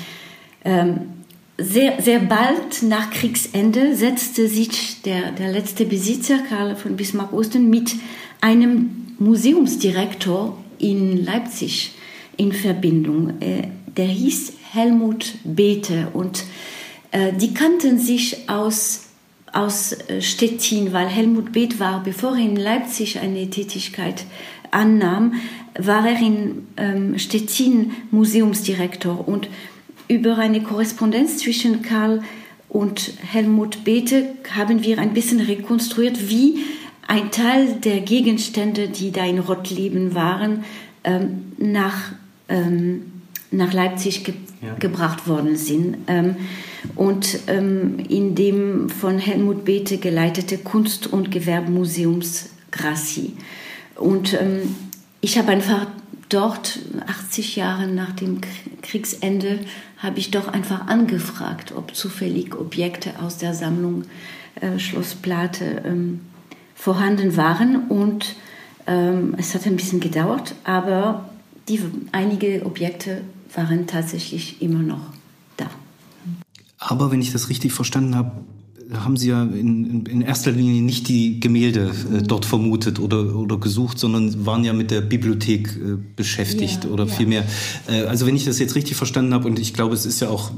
Sehr, sehr bald nach Kriegsende setzte sich der letzte Besitzer, Karl von Bismarck-Osten, mit einem Museumsdirektor in Leipzig in Verbindung. Der hieß Helmut Bethe und die kannten sich aus Stettin, weil Helmut Bethe war, bevor er in Leipzig eine Tätigkeit annahm, war er in Stettin Museumsdirektor und über eine Korrespondenz zwischen Karl und Helmut Bethe haben wir ein bisschen rekonstruiert, wie ein Teil der Gegenstände, die da in Rottleben waren, nach Leipzig gebracht worden sind. Und in dem von Helmut Bethe geleitete Kunst- und Gewerbemuseums Grassi. Und ich habe einfach dort, 80 Jahre nach dem Kriegsende, habe ich doch einfach angefragt, ob zufällig Objekte aus der Sammlung Schloss Plate vorhanden waren. Und es hat ein bisschen gedauert, aber einige Objekte waren tatsächlich immer noch da. Aber wenn ich das richtig verstanden habe, haben Sie ja in erster Linie nicht die Gemälde dort vermutet oder gesucht, sondern waren ja mit der Bibliothek beschäftigt oder vielmehr. Also wenn ich das jetzt richtig verstanden habe, und ich glaube, es ist ja auch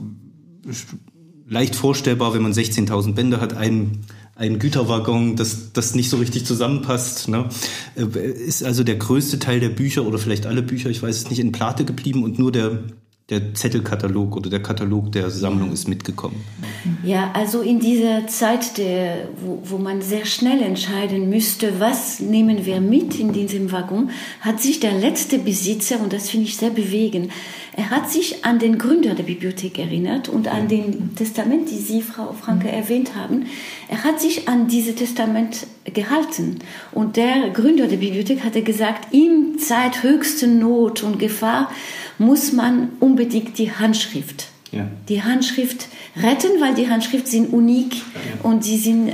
leicht vorstellbar, wenn man 16.000 Bände hat, ein Güterwaggon, das nicht so richtig zusammenpasst, ne? Ist also der größte Teil der Bücher oder vielleicht alle Bücher, ich weiß es nicht, in Plate geblieben und nur der Zettelkatalog oder der Katalog der Sammlung ist mitgekommen. Ja, also in dieser Zeit, wo man sehr schnell entscheiden müsste, was nehmen wir mit in diesem Waggon, hat sich der letzte Besitzer, und das finde ich sehr bewegend, er hat sich an den Gründer der Bibliothek erinnert und an den Testament, die Sie, Frau Franke, erwähnt haben. Er hat sich an dieses Testament gehalten. Und der Gründer der Bibliothek hatte gesagt, in Zeit höchster Not und Gefahr muss man unbedingt die Handschrift retten, weil die Handschrift sind unik und die sind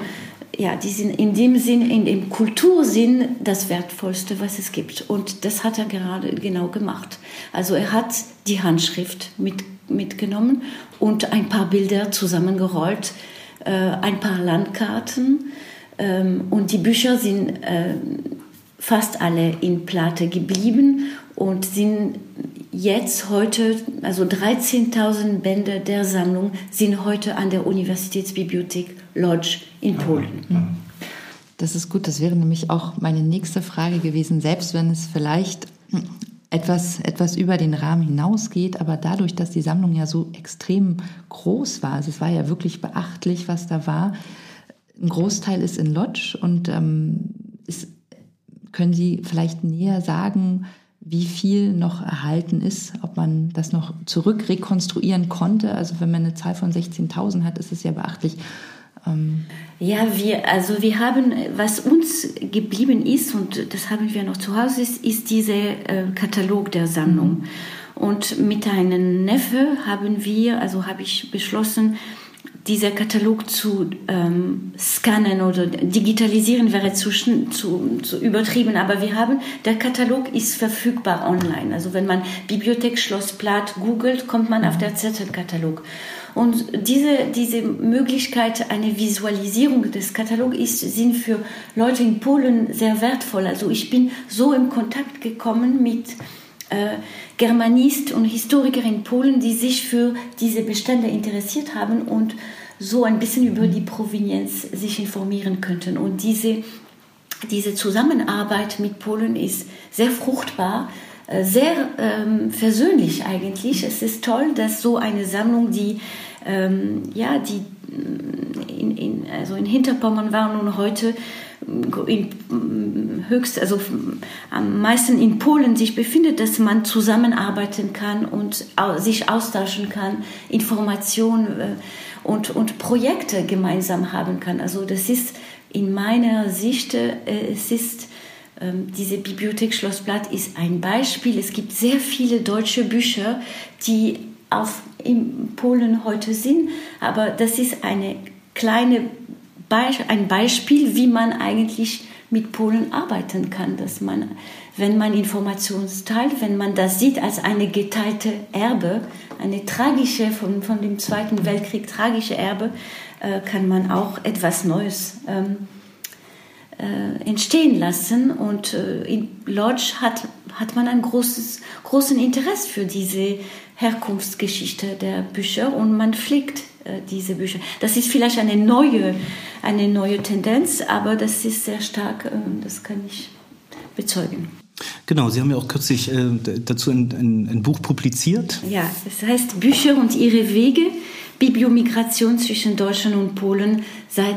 in dem Sinn, in dem Kultursinn das Wertvollste, was es gibt. Und das hat er gerade genau gemacht. Also er hat die Handschrift mitgenommen und ein paar Bilder zusammengerollt, ein paar Landkarten, und die Bücher sind fast alle in Plate geblieben und sind jetzt heute, also 13.000 Bände der Sammlung sind heute an der Universitätsbibliothek Łódź in Polen. Das ist gut, das wäre nämlich auch meine nächste Frage gewesen, selbst wenn es vielleicht etwas über den Rahmen hinausgeht, aber dadurch, dass die Sammlung ja so extrem groß war, also es war ja wirklich beachtlich, was da war, ein Großteil ist in Łódź und können Sie vielleicht näher sagen, wie viel noch erhalten ist, ob man das noch zurückrekonstruieren konnte? Also wenn man eine Zahl von 16.000 hat, ist es ja beachtlich. Ja, wir haben, was uns geblieben ist, und das haben wir noch zu Hause, ist dieser Katalog der Sammlung. Und mit einem Neffe habe ich beschlossen, dieser Katalog zu scannen oder digitalisieren wäre zu übertrieben, aber der Katalog ist verfügbar online. Also wenn man Bibliothek Schloss Plate googelt, kommt man auf den Zettelkatalog. Und diese Möglichkeit, eine Visualisierung des Katalogs sind für Leute in Polen sehr wertvoll. Also ich bin so in Kontakt gekommen mit Germanisten und Historikern in Polen, die sich für diese Bestände interessiert haben und so ein bisschen über die Provenienz sich informieren könnten. Und diese Zusammenarbeit mit Polen ist sehr fruchtbar, sehr versöhnlich eigentlich. Es ist toll, dass so eine Sammlung, die in Hinterpommern war und heute am meisten in Polen sich befindet, dass man zusammenarbeiten kann und sich austauschen kann, Informationen und Projekte gemeinsam haben kann. Also das ist in meiner Sicht, diese Bibliothek Schloss Plate ist ein Beispiel. Es gibt sehr viele deutsche Bücher, die in Polen heute sind, aber das ist ein Beispiel, wie man eigentlich mit Polen arbeiten kann, dass man, wenn man Informationen teilt, wenn man das sieht als eine geteilte Erbe, eine tragische, von dem Zweiten Weltkrieg tragische Erbe, kann man auch etwas Neues entstehen lassen. Und in Łódź hat man ein großes Interesse für diese Herkunftsgeschichte der Bücher und man pflegt diese Bücher. Das ist vielleicht eine neue Tendenz, aber das ist sehr stark, das kann ich bezeugen. Genau, Sie haben ja auch kürzlich dazu ein Buch publiziert. Ja, es heißt Bücher und ihre Wege, Bibliomigration zwischen Deutschland und Polen seit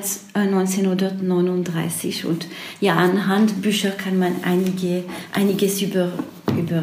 1939. Und ja, anhand Bücher kann man einiges über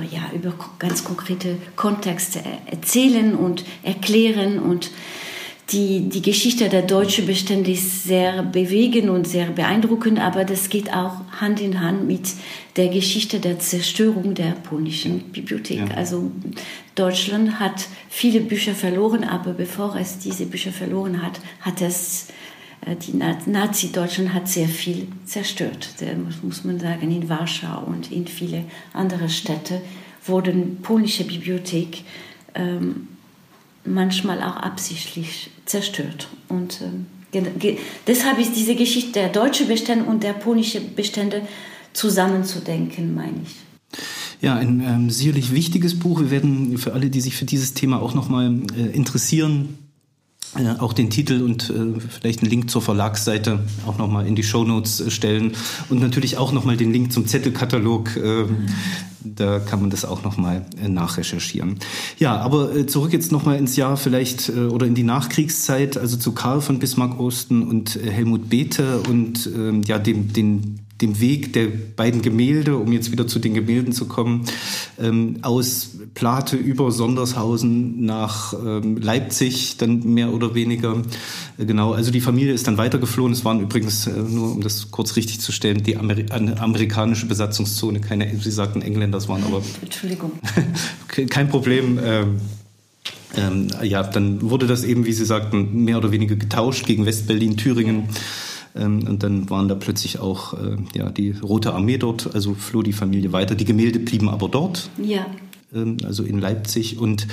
ganz konkrete Kontexte erzählen und erklären. Und Die Geschichte der deutschen Bestände ist sehr bewegend und sehr beeindruckend, aber das geht auch Hand in Hand mit der Geschichte der Zerstörung der polnischen Bibliothek. Ja. Also Deutschland hat viele Bücher verloren, aber bevor es diese Bücher verloren hat, die Nazi-Deutschland hat sehr viel zerstört. Muss man sagen, in Warschau und in viele andere Städte wurden polnische Bibliotheken manchmal auch absichtlich zerstört. Und deshalb ist diese Geschichte der deutschen Bestände und der polnischen Bestände zusammenzudenken, meine ich. Ja, ein sicherlich wichtiges Buch. Wir werden für alle, die sich für dieses Thema auch nochmal interessieren, auch den Titel und vielleicht einen Link zur Verlagsseite auch nochmal in die Shownotes stellen und natürlich auch nochmal den Link zum Zettelkatalog. Da kann man das auch nochmal nachrecherchieren. Ja, aber zurück jetzt nochmal ins Jahr vielleicht oder in die Nachkriegszeit, also zu Karl von Bismarck-Osten und Helmut Bethe und dem Weg der beiden Gemälde, um jetzt wieder zu den Gemälden zu kommen, aus Plate über Sondershausen nach Leipzig, dann mehr oder weniger. Genau, also die Familie ist dann weitergeflohen. Es waren übrigens, nur um das kurz richtig zu stellen, die amerikanische Besatzungszone, Sie sagten Engländer, das waren aber... Entschuldigung. Kein Problem. Dann wurde das eben, wie Sie sagten, mehr oder weniger getauscht gegen Westberlin, Thüringen. Und dann waren da plötzlich auch die Rote Armee dort, also floh die Familie weiter. Die Gemälde blieben aber dort, also in Leipzig. Und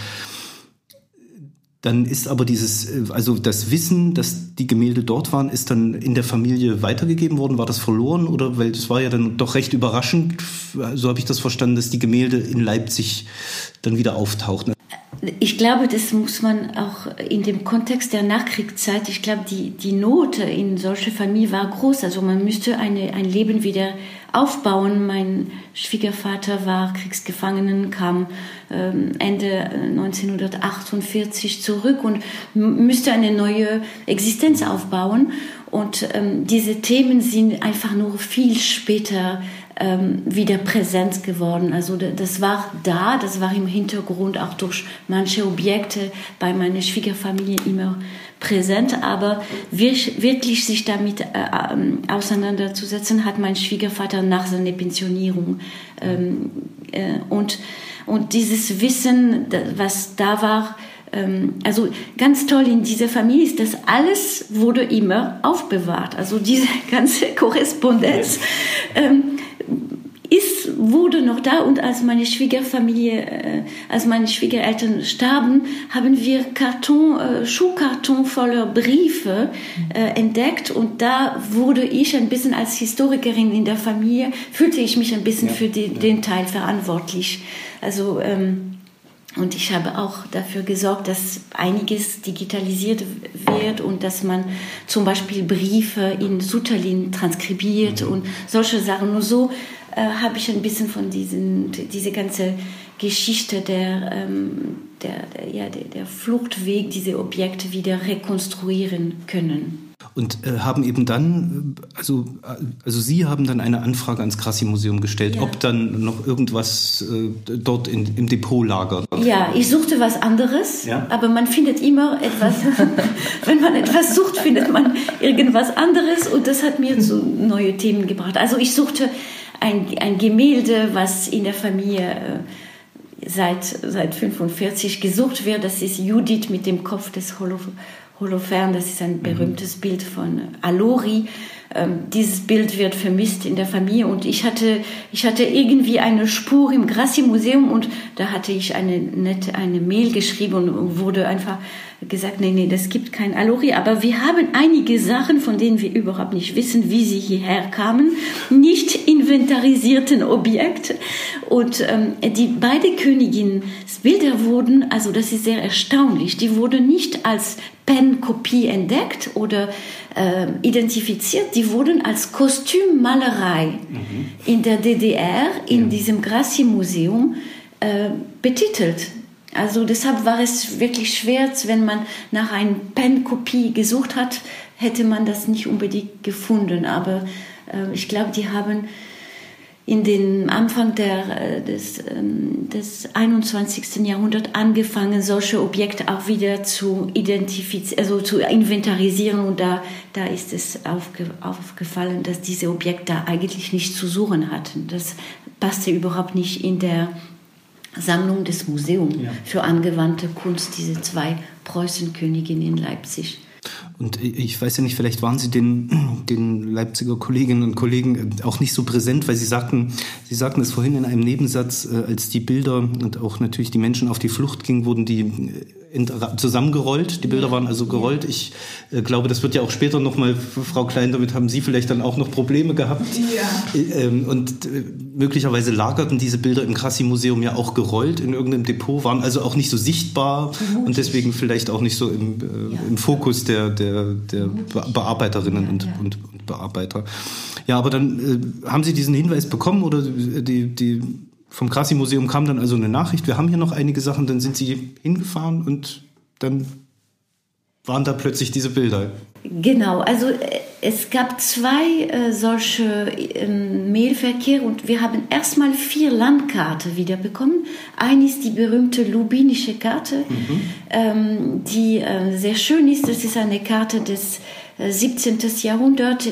dann ist aber das Wissen, dass die Gemälde dort waren, ist dann in der Familie weitergegeben worden. War das verloren? Oder, weil das war ja dann doch recht überraschend, so habe ich das verstanden, dass die Gemälde in Leipzig dann wieder auftauchten. Ich glaube, das muss man auch in dem Kontext der Nachkriegszeit, ich glaube, die Not in solcher Familie war groß. Also man müsste ein Leben wieder aufbauen. Mein Schwiegervater war Kriegsgefangenen, kam Ende 1948 zurück und müsste eine neue Existenz aufbauen. Und diese Themen sind einfach nur viel später wieder präsent geworden. Also das war im Hintergrund auch durch manche Objekte bei meiner Schwiegerfamilie immer präsent, aber wirklich sich damit auseinanderzusetzen, hat mein Schwiegervater nach seiner Pensionierung. Und dieses Wissen, was da war, also ganz toll in dieser Familie ist, dass alles wurde immer aufbewahrt. Also diese ganze Korrespondenz wurde noch da, und als meine Schwiegereltern starben, haben wir Schuhkarton voller Briefe entdeckt, und da wurde ich ein bisschen als Historikerin in der Familie, fühlte ich mich ein bisschen für den Teil verantwortlich. Also und ich habe auch dafür gesorgt, dass einiges digitalisiert wird und dass man zum Beispiel Briefe in Sütterlin transkribiert und solche Sachen. Nur so habe ich ein bisschen von diese ganze Geschichte der Fluchtweg, diese Objekte wieder rekonstruieren können. Und haben eben dann, also Sie haben dann eine Anfrage ans Grassi-Museum gestellt, ob dann noch irgendwas dort im Depot lagert. Ja, ich suchte was anderes, aber man findet immer etwas, wenn man etwas sucht, findet man irgendwas anderes, und das hat mir zu neue Themen gebracht. Also ich suchte ein Gemälde, was in der Familie seit 1945 gesucht wird. Das ist Judith mit dem Kopf des Holophern. Das ist ein berühmtes Bild von Allori. Dieses Bild wird vermisst in der Familie, und ich hatte irgendwie eine Spur im Grassi-Museum, und da hatte ich eine Mail geschrieben und wurde einfach gesagt, nee, das gibt kein Allori, aber wir haben einige Sachen, von denen wir überhaupt nicht wissen, wie sie hierher kamen, nicht inventarisierten Objekte, und die beiden Königinnenbilder wurden, also das ist sehr erstaunlich, die wurden nicht als Pen-Kopie entdeckt oder identifiziert, die wurden als Kostümmalerei in der DDR in diesem Grassi-Museum betitelt. Also deshalb war es wirklich schwer, wenn man nach einer Pen-Kopie gesucht hat, hätte man das nicht unbedingt gefunden. Aber ich glaube, die haben in den Anfang des 21. Jahrhunderts angefangen, solche Objekte auch wieder zu identifizieren, also zu inventarisieren. Und da ist es aufgefallen, dass diese Objekte eigentlich nichts zu suchen hatten. Das passte überhaupt nicht in der Sammlung des Museums für angewandte Kunst, diese 2 Preußenköniginnen in Leipzig. Und ich weiß ja nicht, vielleicht waren Sie den Leipziger Kolleginnen und Kollegen auch nicht so präsent, weil Sie sagten es vorhin in einem Nebensatz, als die Bilder und auch natürlich die Menschen auf die Flucht gingen, wurden die zusammengerollt. Die Bilder waren also gerollt. Ich glaube, das wird ja auch später nochmal, Frau Klein, damit haben Sie vielleicht dann auch noch Probleme gehabt. Ja. Und möglicherweise lagerten diese Bilder im Grassi-Museum ja auch gerollt in irgendeinem Depot, waren also auch nicht so sichtbar und deswegen vielleicht auch nicht so im Fokus der Bearbeiterinnen und Bearbeiter. Ja, aber dann haben Sie diesen Hinweis bekommen oder vom Grassi-Museum kam dann also eine Nachricht, wir haben hier noch einige Sachen, dann sind Sie hingefahren und dann waren da plötzlich diese Bilder. Genau, also es gab 2 solche Mailverkehr und wir haben erstmal 4 Landkarten wiederbekommen. Eine ist die berühmte lubinische Karte, die sehr schön ist. Das ist eine Karte des 17. Jahrhundert,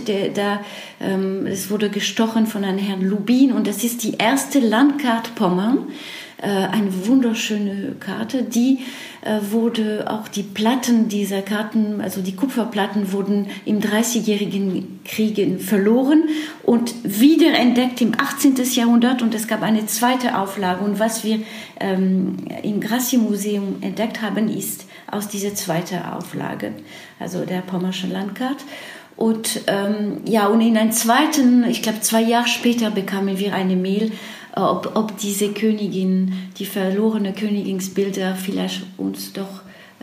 es wurde gestochen von einem Herrn Lubin und das ist die erste Landkarte Pommern, eine wunderschöne Karte, die wurde auch die Platten dieser Karten, also die Kupferplatten wurden im 30-jährigen Krieg verloren und wiederentdeckt im 18. Jahrhundert und es gab eine zweite Auflage und was wir im Grassi-Museum entdeckt haben, ist aus dieser zweiten Auflage, also der pommerschen Landkarte. Und und in einem zweiten, ich glaube 2 Jahre später bekamen wir eine Mail, ob diese Königin, die verlorene Königinsbilder vielleicht uns doch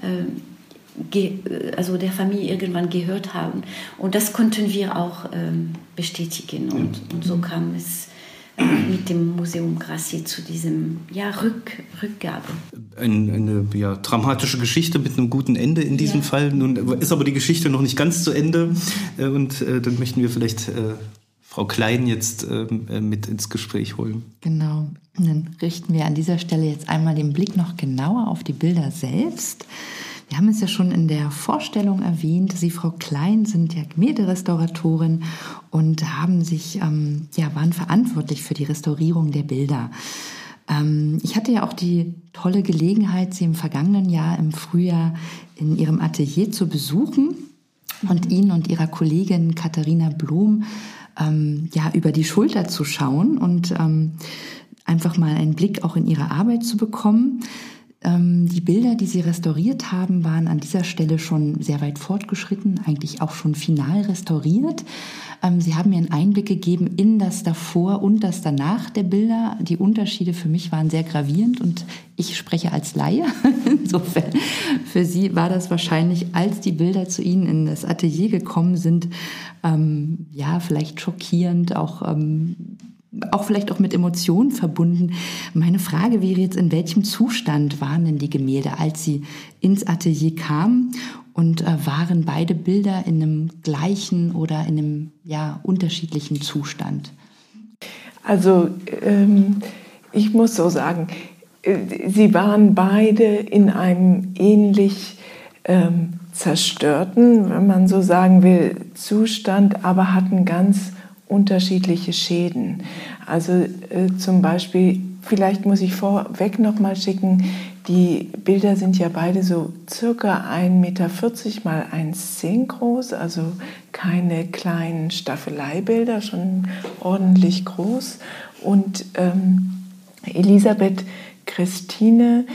also der Familie irgendwann gehört haben. Und das konnten wir auch bestätigen. Und so kam es mit dem Museum Grassi zu diesem Rückgabe. Eine dramatische Geschichte mit einem guten Ende in diesem Fall. Nun ist aber die Geschichte noch nicht ganz zu Ende. Und dann möchten wir vielleicht Frau Klein jetzt mit ins Gespräch holen. Genau. Und dann richten wir an dieser Stelle jetzt einmal den Blick noch genauer auf die Bilder selbst. Wir haben es ja schon in der Vorstellung erwähnt, Sie, Frau Klein, sind ja Gemälderestauratorin und haben waren verantwortlich für die Restaurierung der Bilder. Ich hatte ja auch die tolle Gelegenheit, Sie im vergangenen Jahr im Frühjahr in Ihrem Atelier zu besuchen und Ihnen und Ihrer Kollegin Katharina Blom über die Schulter zu schauen und einfach mal einen Blick auch in Ihre Arbeit zu bekommen. Die Bilder, die Sie restauriert haben, waren an dieser Stelle schon sehr weit fortgeschritten, eigentlich auch schon final restauriert. Sie haben mir einen Einblick gegeben in das Davor und das Danach der Bilder. Die Unterschiede für mich waren sehr gravierend und ich spreche als Laie. Insofern für Sie war das wahrscheinlich, als die Bilder zu Ihnen in das Atelier gekommen sind, vielleicht schockierend, auch vielleicht auch mit Emotionen verbunden. Meine Frage wäre jetzt, in welchem Zustand waren denn die Gemälde, als Sie ins Atelier kamen? Und waren beide Bilder in einem gleichen oder in einem unterschiedlichen Zustand? Also ich muss so sagen, sie waren beide in einem ähnlich zerstörten, wenn man so sagen will, Zustand, aber hatten ganz unterschiedliche Schäden. Also zum Beispiel, vielleicht muss ich vorweg noch mal schicken, die Bilder sind ja beide so circa 1,40 Meter mal 1,10 Meter groß, also keine kleinen Staffeleibilder, schon ordentlich groß. Und Elisabeth Christine,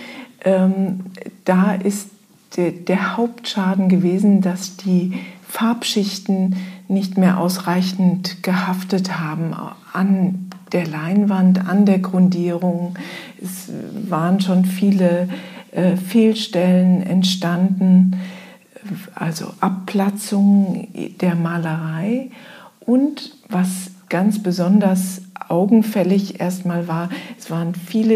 da ist der Hauptschaden gewesen, dass die Farbschichten nicht mehr ausreichend gehaftet haben an der Leinwand, an der Grundierung. Es waren schon viele Fehlstellen entstanden, also Abplatzungen der Malerei. Und was ganz besonders augenfällig erstmal war, es waren viele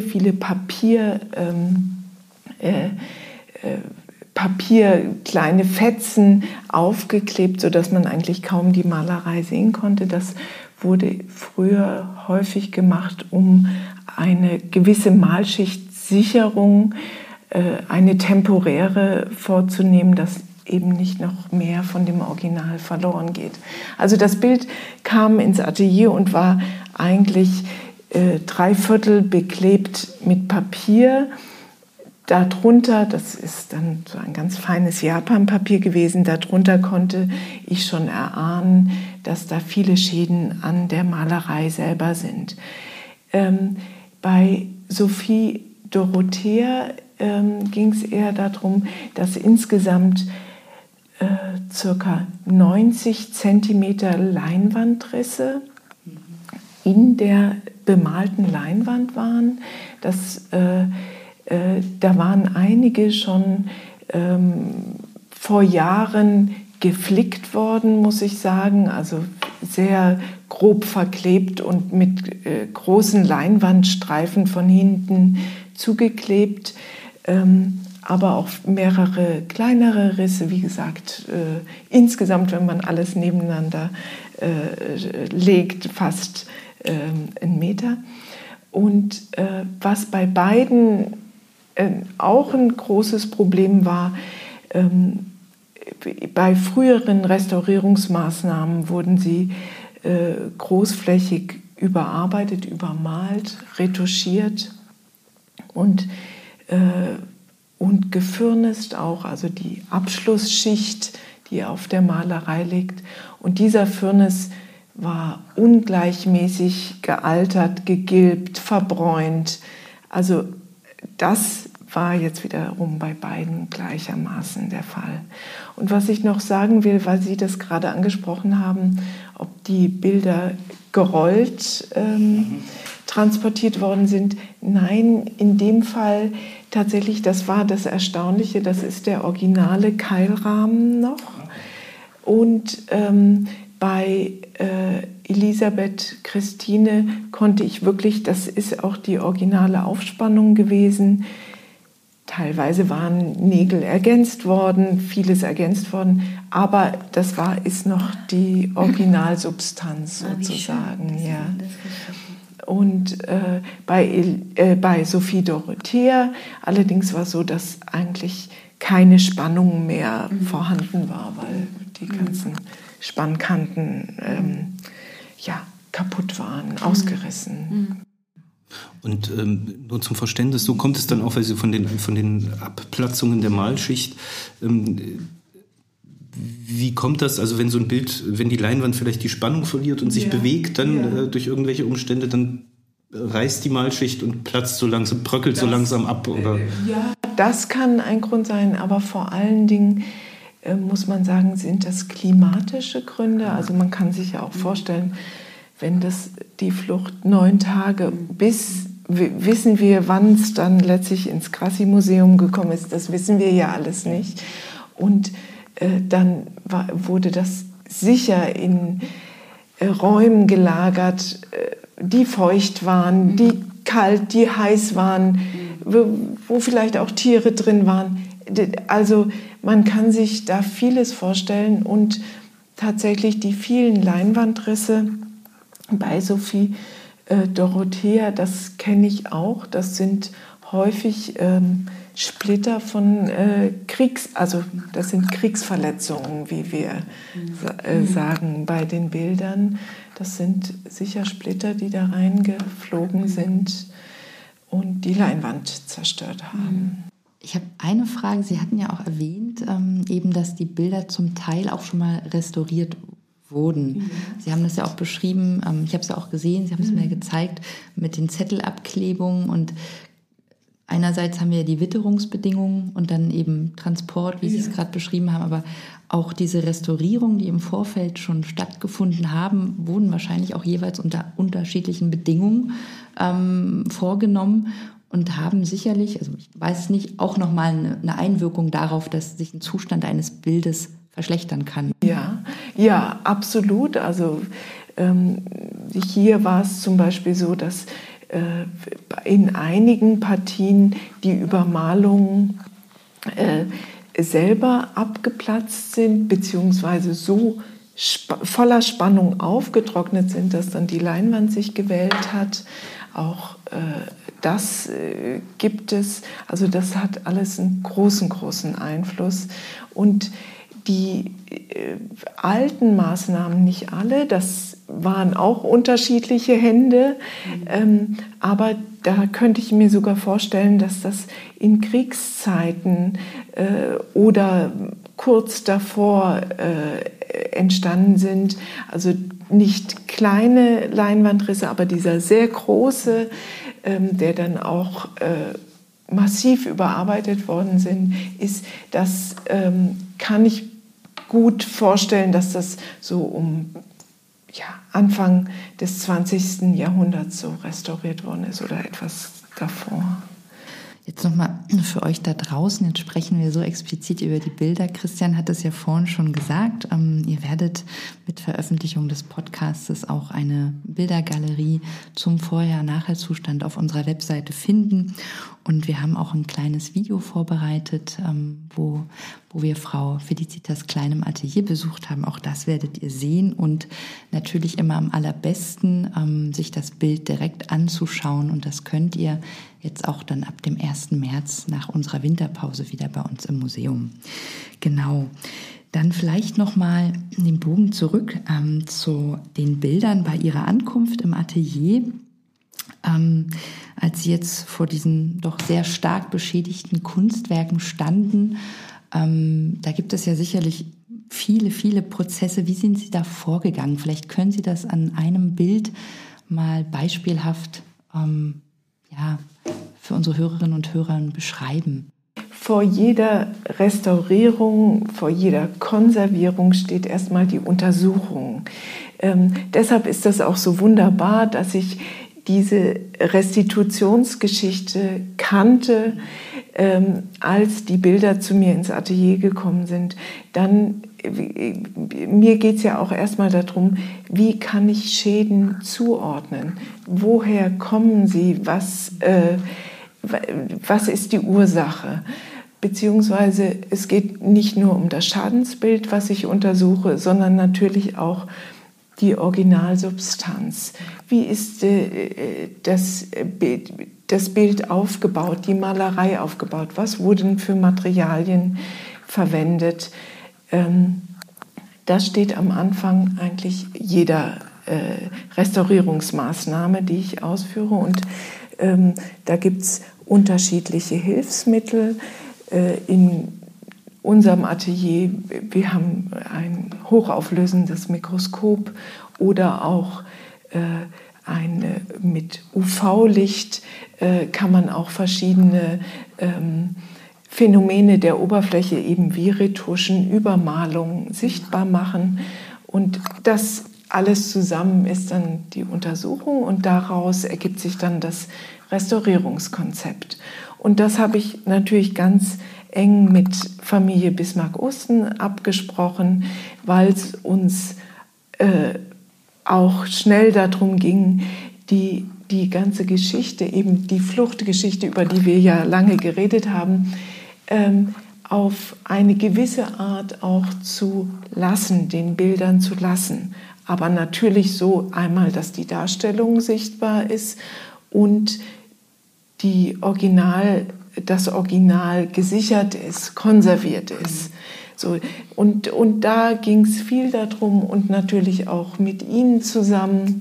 kleine Fetzen aufgeklebt, sodass man eigentlich kaum die Malerei sehen konnte. Das wurde früher häufig gemacht, um eine gewisse Malschichtsicherung, eine temporäre vorzunehmen, dass eben nicht noch mehr von dem Original verloren geht. Also das Bild kam ins Atelier und war eigentlich 3/4 beklebt mit Papier. Darunter, das ist dann so ein ganz feines Japanpapier gewesen, darunter konnte ich schon erahnen, dass da viele Schäden an der Malerei selber sind. Bei Sophie Dorothea ging es eher darum, dass insgesamt circa 90 Zentimeter Leinwandrisse in der bemalten Leinwand waren. Da waren einige schon vor Jahren geflickt worden, muss ich sagen, also sehr grob verklebt und mit großen Leinwandstreifen von hinten zugeklebt, aber auch mehrere kleinere Risse, wie gesagt, insgesamt, wenn man alles nebeneinander legt, fast 1 Meter. Und was bei beiden auch ein großes Problem war, bei früheren Restaurierungsmaßnahmen wurden sie großflächig überarbeitet, übermalt, retuschiert und gefirnist auch, also die Abschlussschicht, die auf der Malerei liegt. Und dieser Firnis war ungleichmäßig gealtert, gegilbt, verbräunt. Also das war jetzt wiederum bei beiden gleichermaßen der Fall. Und was ich noch sagen will, weil Sie das gerade angesprochen haben, ob die Bilder gerollt transportiert worden sind. Nein, in dem Fall tatsächlich, das war das Erstaunliche, das ist der originale Keilrahmen noch. Und bei Elisabeth Christine konnte ich wirklich, das ist auch die originale Aufspannung gewesen. Teilweise waren Nägel ergänzt worden, vieles ergänzt worden, aber das ist noch die Originalsubstanz sozusagen. Ja. Und bei Sophie Dorothea allerdings war es so, dass eigentlich keine Spannung mehr vorhanden war, weil die ganzen Spannkanten kaputt waren, ausgerissen. Und nur zum Verständnis, so kommt es dann auch, weil Sie von den Abplatzungen der Malschicht, wie kommt das, also wenn so ein Bild, wenn die Leinwand vielleicht die Spannung verliert und sich bewegt, dann durch irgendwelche Umstände, dann reißt die Malschicht und platzt so langsam, bröckelt so langsam ab? Oder? Ja, das kann ein Grund sein, aber vor allen Dingen muss man sagen, sind das klimatische Gründe. Also man kann sich ja auch vorstellen, wenn die Flucht 9 Tage wissen wir, wann es dann letztlich ins Grassi-Museum gekommen ist, das wissen wir ja alles nicht. Und dann wurde das sicher in Räumen gelagert, die feucht waren, die kalt, die heiß waren, wo vielleicht auch Tiere drin waren. Also man kann sich da vieles vorstellen und tatsächlich die vielen Leinwandrisse bei Sophie Dorothea, das kenne ich auch, das sind häufig Splitter von das sind Kriegsverletzungen, wie wir sagen bei den Bildern. Das sind sicher Splitter, die da reingeflogen sind und die Leinwand zerstört haben. Ich habe eine Frage. Sie hatten ja auch erwähnt, eben, dass die Bilder zum Teil auch schon mal restauriert wurden. Sie haben das ja auch beschrieben, ich habe es ja auch gesehen, Sie haben es mir gezeigt, mit den Zettelabklebungen und einerseits haben wir die Witterungsbedingungen und dann eben Transport, wie Sie es gerade beschrieben haben, aber auch diese Restaurierungen, die im Vorfeld schon stattgefunden haben, wurden wahrscheinlich auch jeweils unter unterschiedlichen Bedingungen vorgenommen und haben sicherlich, also ich weiß es nicht, auch nochmal eine Einwirkung darauf, dass sich ein Zustand eines Bildes verschlechtern kann. Ja, absolut. Also hier war es zum Beispiel so, dass in einigen Partien die Übermalungen selber abgeplatzt sind, beziehungsweise so voller Spannung aufgetrocknet sind, dass dann die Leinwand sich gewellt hat. Auch das gibt es. Also das hat alles einen großen Einfluss. Und die alten Maßnahmen, nicht alle, das waren auch unterschiedliche Hände, aber da könnte ich mir sogar vorstellen, dass das in Kriegszeiten oder kurz davor entstanden sind. Also nicht kleine Leinwandrisse, aber dieser sehr große, der dann auch massiv überarbeitet worden ist, das kann ich gut vorstellen, dass das so um Anfang des 20. Jahrhunderts so restauriert worden ist oder etwas davor. Jetzt nochmal für euch da draußen, jetzt sprechen wir so explizit über die Bilder. Christian hat es ja vorhin schon gesagt, ihr werdet mit Veröffentlichung des Podcasts auch eine Bildergalerie zum Vorher-Nachher-Zustand auf unserer Webseite finden. Und wir haben auch ein kleines Video vorbereitet, wo wir Frau Felicitas kleinem Atelier besucht haben. Auch das werdet ihr sehen und natürlich immer am allerbesten, sich das Bild direkt anzuschauen. Und das könnt ihr jetzt auch dann ab dem 1. März nach unserer Winterpause wieder bei uns im Museum. Genau. Dann vielleicht nochmal den Bogen zurück zu den Bildern bei ihrer Ankunft im Atelier. Als sie jetzt vor diesen doch sehr stark beschädigten Kunstwerken standen, da gibt es ja sicherlich viele Prozesse. Wie sind Sie da vorgegangen? Vielleicht können Sie das an einem Bild mal beispielhaft für unsere Hörerinnen und Hörer beschreiben. Vor jeder Restaurierung, vor jeder Konservierung steht erstmal die Untersuchung. Deshalb ist das auch so wunderbar, dass ich diese Restitutionsgeschichte kannte, als die Bilder zu mir ins Atelier gekommen sind. Dann, mir geht es ja auch erstmal darum, wie kann ich Schäden zuordnen? Woher kommen sie? Was ist die Ursache? Beziehungsweise es geht nicht nur um das Schadensbild, was ich untersuche, sondern natürlich auch die Originalsubstanz. Wie ist das Bild aufgebaut, die Malerei aufgebaut? Was wurden für Materialien verwendet? Das steht am Anfang eigentlich jeder Restaurierungsmaßnahme, die ich ausführe. Und da gibt es unterschiedliche Hilfsmittel. In unserem Atelier, wir haben ein hochauflösendes Mikroskop oder auch mit UV-Licht kann man auch verschiedene Phänomene der Oberfläche, eben wie Retuschen, Übermalungen, sichtbar machen. Und das alles zusammen ist dann die Untersuchung und daraus ergibt sich dann das Restaurierungskonzept. Und das habe ich natürlich ganz eng mit Familie Bismarck-Osten abgesprochen, weil es uns auch schnell darum ging, die ganze Geschichte, eben die Fluchtgeschichte, über die wir ja lange geredet haben, auf eine gewisse Art auch zu lassen, den Bildern zu lassen. Aber natürlich so einmal, dass die Darstellung sichtbar ist und das Original gesichert ist, konserviert ist. So, und da ging es viel darum und natürlich auch mit Ihnen zusammen,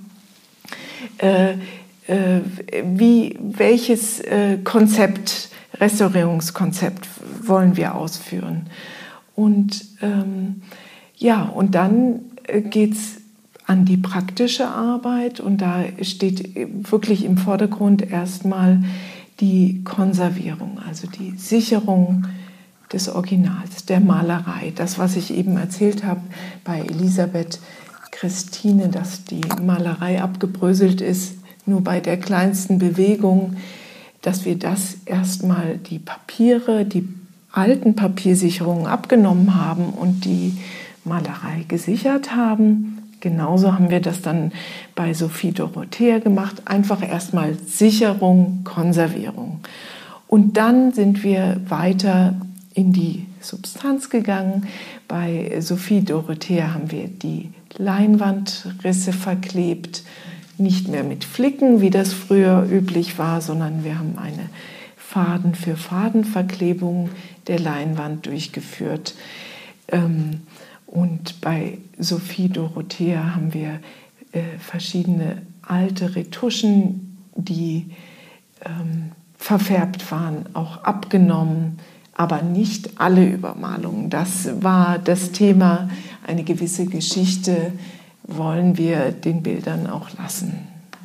welches Restaurierungskonzept wollen wir ausführen. Und und dann geht es an die praktische Arbeit und da steht wirklich im Vordergrund erstmal die Konservierung, also die Sicherung des Originals, der Malerei. Das, was ich eben erzählt habe bei Elisabeth Christine, dass die Malerei abgebröselt ist, nur bei der kleinsten Bewegung, dass wir das erstmal die Papiere, die alten Papiersicherungen abgenommen haben und die Malerei gesichert haben. Genauso haben wir das dann bei Sophie Dorothea gemacht. Einfach erstmal Sicherung, Konservierung. Und dann sind wir weiter in die Substanz gegangen. Bei Sophie Dorothea haben wir die Leinwandrisse verklebt, nicht mehr mit Flicken, wie das früher üblich war, sondern wir haben eine Faden-für-Faden-Verklebung der Leinwand durchgeführt. Und bei Sophie Dorothea haben wir verschiedene alte Retuschen, die verfärbt waren, auch abgenommen, aber nicht alle Übermalungen. Das war das Thema, eine gewisse Geschichte wollen wir den Bildern auch lassen.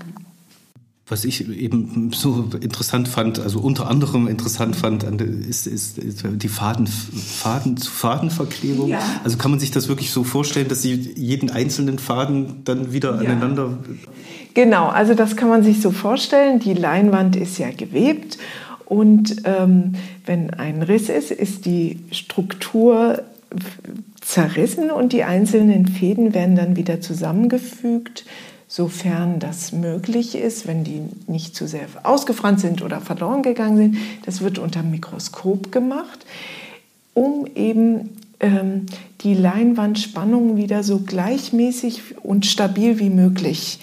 Was ich eben so interessant fand, also unter anderem interessant fand, ist die Faden-zu-Faden-Verklebung. Ja. Also kann man sich das wirklich so vorstellen, dass Sie jeden einzelnen Faden dann wieder aneinander... Genau, also das kann man sich so vorstellen. Die Leinwand ist ja gewebt und wenn ein Riss ist, ist die Struktur zerrissen und die einzelnen Fäden werden dann wieder zusammengefügt, sofern das möglich ist, wenn die nicht zu sehr ausgefranst sind oder verloren gegangen sind. Das wird unter dem Mikroskop gemacht, um eben die Leinwandspannung wieder so gleichmäßig und stabil wie möglich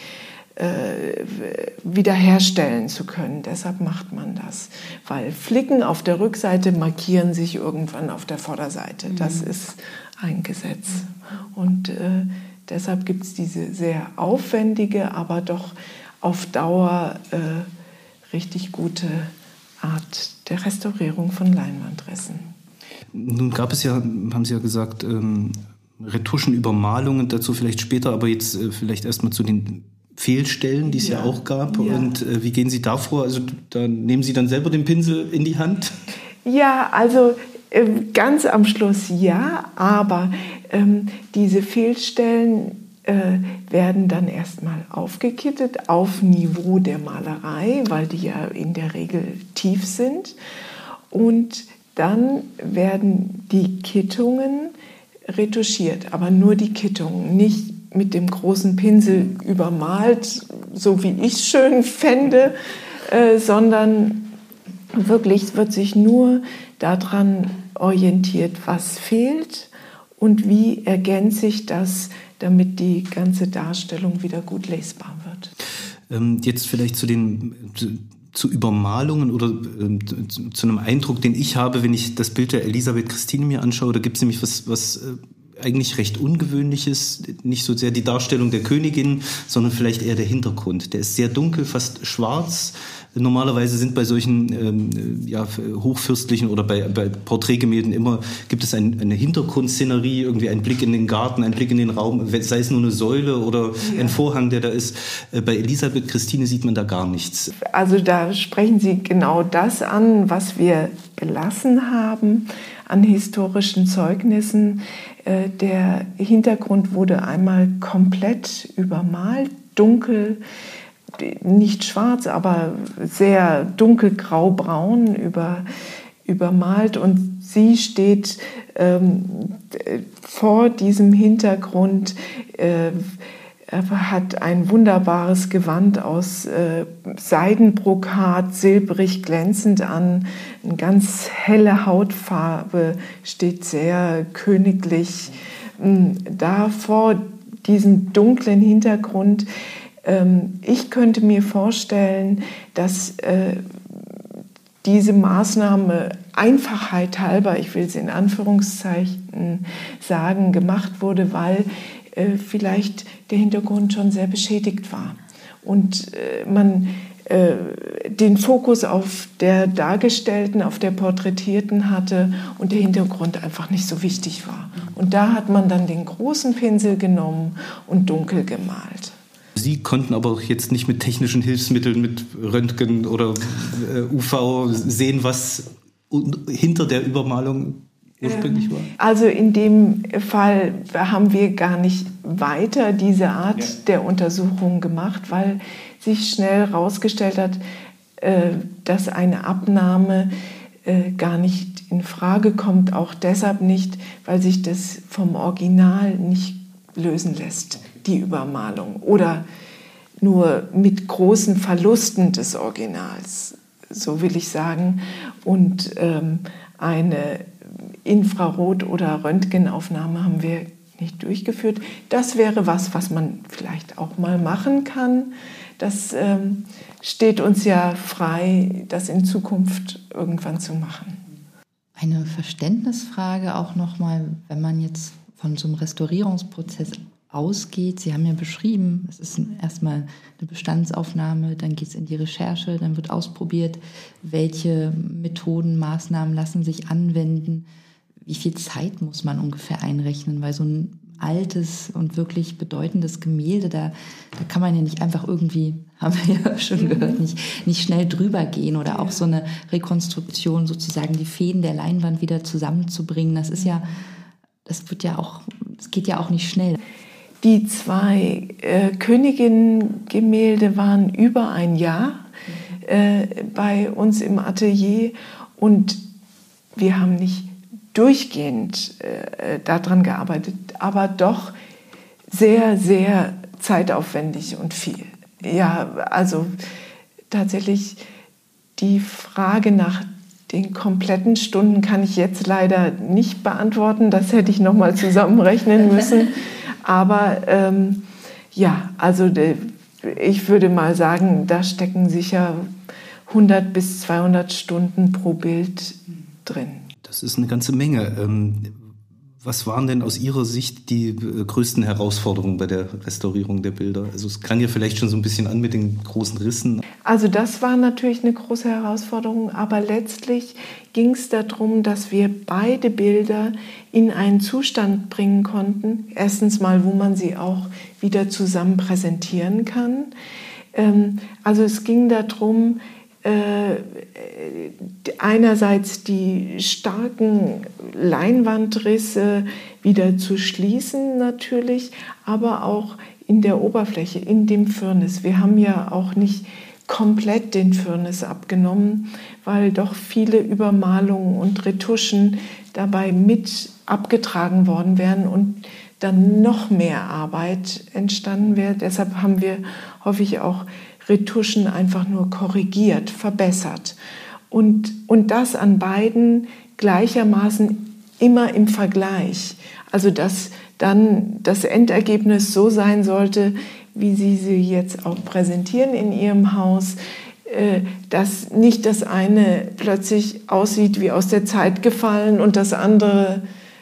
wiederherstellen zu können. Deshalb macht man das, weil Flicken auf der Rückseite markieren sich irgendwann auf der Vorderseite. Das ist ein Gesetz. Und deshalb gibt es diese sehr aufwendige, aber doch auf Dauer richtig gute Art der Restaurierung von Leinwandrissen. Nun gab es ja, haben Sie ja gesagt, Retuschen, Übermalungen, dazu vielleicht später, aber jetzt vielleicht erstmal zu den Fehlstellen, die es ja auch gab. Ja. Und wie gehen Sie da vor? Also da nehmen Sie dann selber den Pinsel in die Hand? Ja, also ganz am Schluss ja, aber diese Fehlstellen werden dann erstmal aufgekittet auf Niveau der Malerei, weil die ja in der Regel tief sind. Und dann werden die Kittungen retuschiert, aber nur die Kittungen, nicht mit dem großen Pinsel übermalt, so wie ich es schön fände, sondern wirklich wird sich nur daran orientiert, was fehlt und wie ergänze ich das, damit die ganze Darstellung wieder gut lesbar wird. Jetzt vielleicht zu Übermalungen oder zu einem Eindruck, den ich habe, wenn ich das Bild der Elisabeth Christine mir anschaue. Da gibt es nämlich was eigentlich recht Ungewöhnliches, nicht so sehr die Darstellung der Königin, sondern vielleicht eher der Hintergrund. Der ist sehr dunkel, fast schwarz. Normalerweise sind bei solchen hochfürstlichen oder bei Porträtgemälden immer, gibt es eine Hintergrundszenerie, irgendwie einen Blick in den Garten, einen Blick in den Raum, sei es nur eine Säule oder ein Vorhang, der da ist. Bei Elisabeth Christine sieht man da gar nichts. Also da sprechen Sie genau das an, was wir belassen haben an historischen Zeugnissen. Der Hintergrund wurde einmal komplett übermalt, dunkel, nicht schwarz, aber sehr dunkelgrau-braun übermalt. Und sie steht vor diesem Hintergrund, hat ein wunderbares Gewand aus Seidenbrokat, silbrig glänzend an, eine ganz helle Hautfarbe, steht sehr königlich da vor diesem dunklen Hintergrund. Ich könnte mir vorstellen, dass diese Maßnahme Einfachheit halber, ich will es in Anführungszeichen sagen, gemacht wurde, weil vielleicht der Hintergrund schon sehr beschädigt war und man den Fokus auf der Dargestellten, auf der Porträtierten hatte und der Hintergrund einfach nicht so wichtig war. Und da hat man dann den großen Pinsel genommen und dunkel gemalt. Sie konnten aber auch jetzt nicht mit technischen Hilfsmitteln, mit Röntgen oder UV sehen, was hinter der Übermalung ursprünglich war? Also in dem Fall haben wir gar nicht weiter diese Art der Untersuchung gemacht, weil sich schnell herausgestellt hat, dass eine Abnahme gar nicht in Frage kommt, auch deshalb nicht, weil sich das vom Original nicht lösen lässt, die Übermalung, oder nur mit großen Verlusten des Originals, so will ich sagen. Und eine Infrarot- oder Röntgenaufnahme haben wir nicht durchgeführt. Das wäre was man vielleicht auch mal machen kann. Das steht uns ja frei, das in Zukunft irgendwann zu machen. Eine Verständnisfrage auch nochmal, wenn man jetzt von so einem Restaurierungsprozess ausgeht. Sie haben ja beschrieben, es ist erstmal eine Bestandsaufnahme, dann geht es in die Recherche, dann wird ausprobiert, welche Methoden, Maßnahmen lassen sich anwenden, wie viel Zeit muss man ungefähr einrechnen, weil so ein altes und wirklich bedeutendes Gemälde, da kann man ja nicht einfach irgendwie, haben wir ja schon gehört, nicht schnell drüber gehen oder auch so eine Rekonstruktion, sozusagen die Fäden der Leinwand wieder zusammenzubringen. Das geht ja auch nicht schnell. Die 2 Königin-Gemälde waren über ein Jahr bei uns im Atelier und wir haben nicht durchgehend daran gearbeitet, aber doch sehr, sehr zeitaufwendig und viel. Ja, also tatsächlich die Frage nach den kompletten Stunden kann ich jetzt leider nicht beantworten. Das hätte ich noch mal zusammenrechnen müssen. Aber also ich würde mal sagen, da stecken sicher 100 bis 200 Stunden pro Bild drin. Das ist eine ganze Menge. Was waren denn aus Ihrer Sicht die größten Herausforderungen bei der Restaurierung der Bilder? Also es klang ja vielleicht schon so ein bisschen an mit den großen Rissen. Also das war natürlich eine große Herausforderung, aber letztlich ging es darum, dass wir beide Bilder in einen Zustand bringen konnten. Erstens mal, wo man sie auch wieder zusammen präsentieren kann. Also es ging darum, einerseits die starken Leinwandrisse wieder zu schließen natürlich, aber auch in der Oberfläche, in dem Firnis. Wir haben ja auch nicht komplett den Firnis abgenommen, weil doch viele Übermalungen und Retuschen dabei mit abgetragen worden wären und dann noch mehr Arbeit entstanden wäre. Deshalb haben wir häufig auch Retuschen einfach nur korrigiert, verbessert. Und das an beiden gleichermaßen immer im Vergleich. Also dass dann das Endergebnis so sein sollte, wie Sie sie jetzt auch präsentieren in Ihrem Haus, dass nicht das eine plötzlich aussieht wie aus der Zeit gefallen und das andere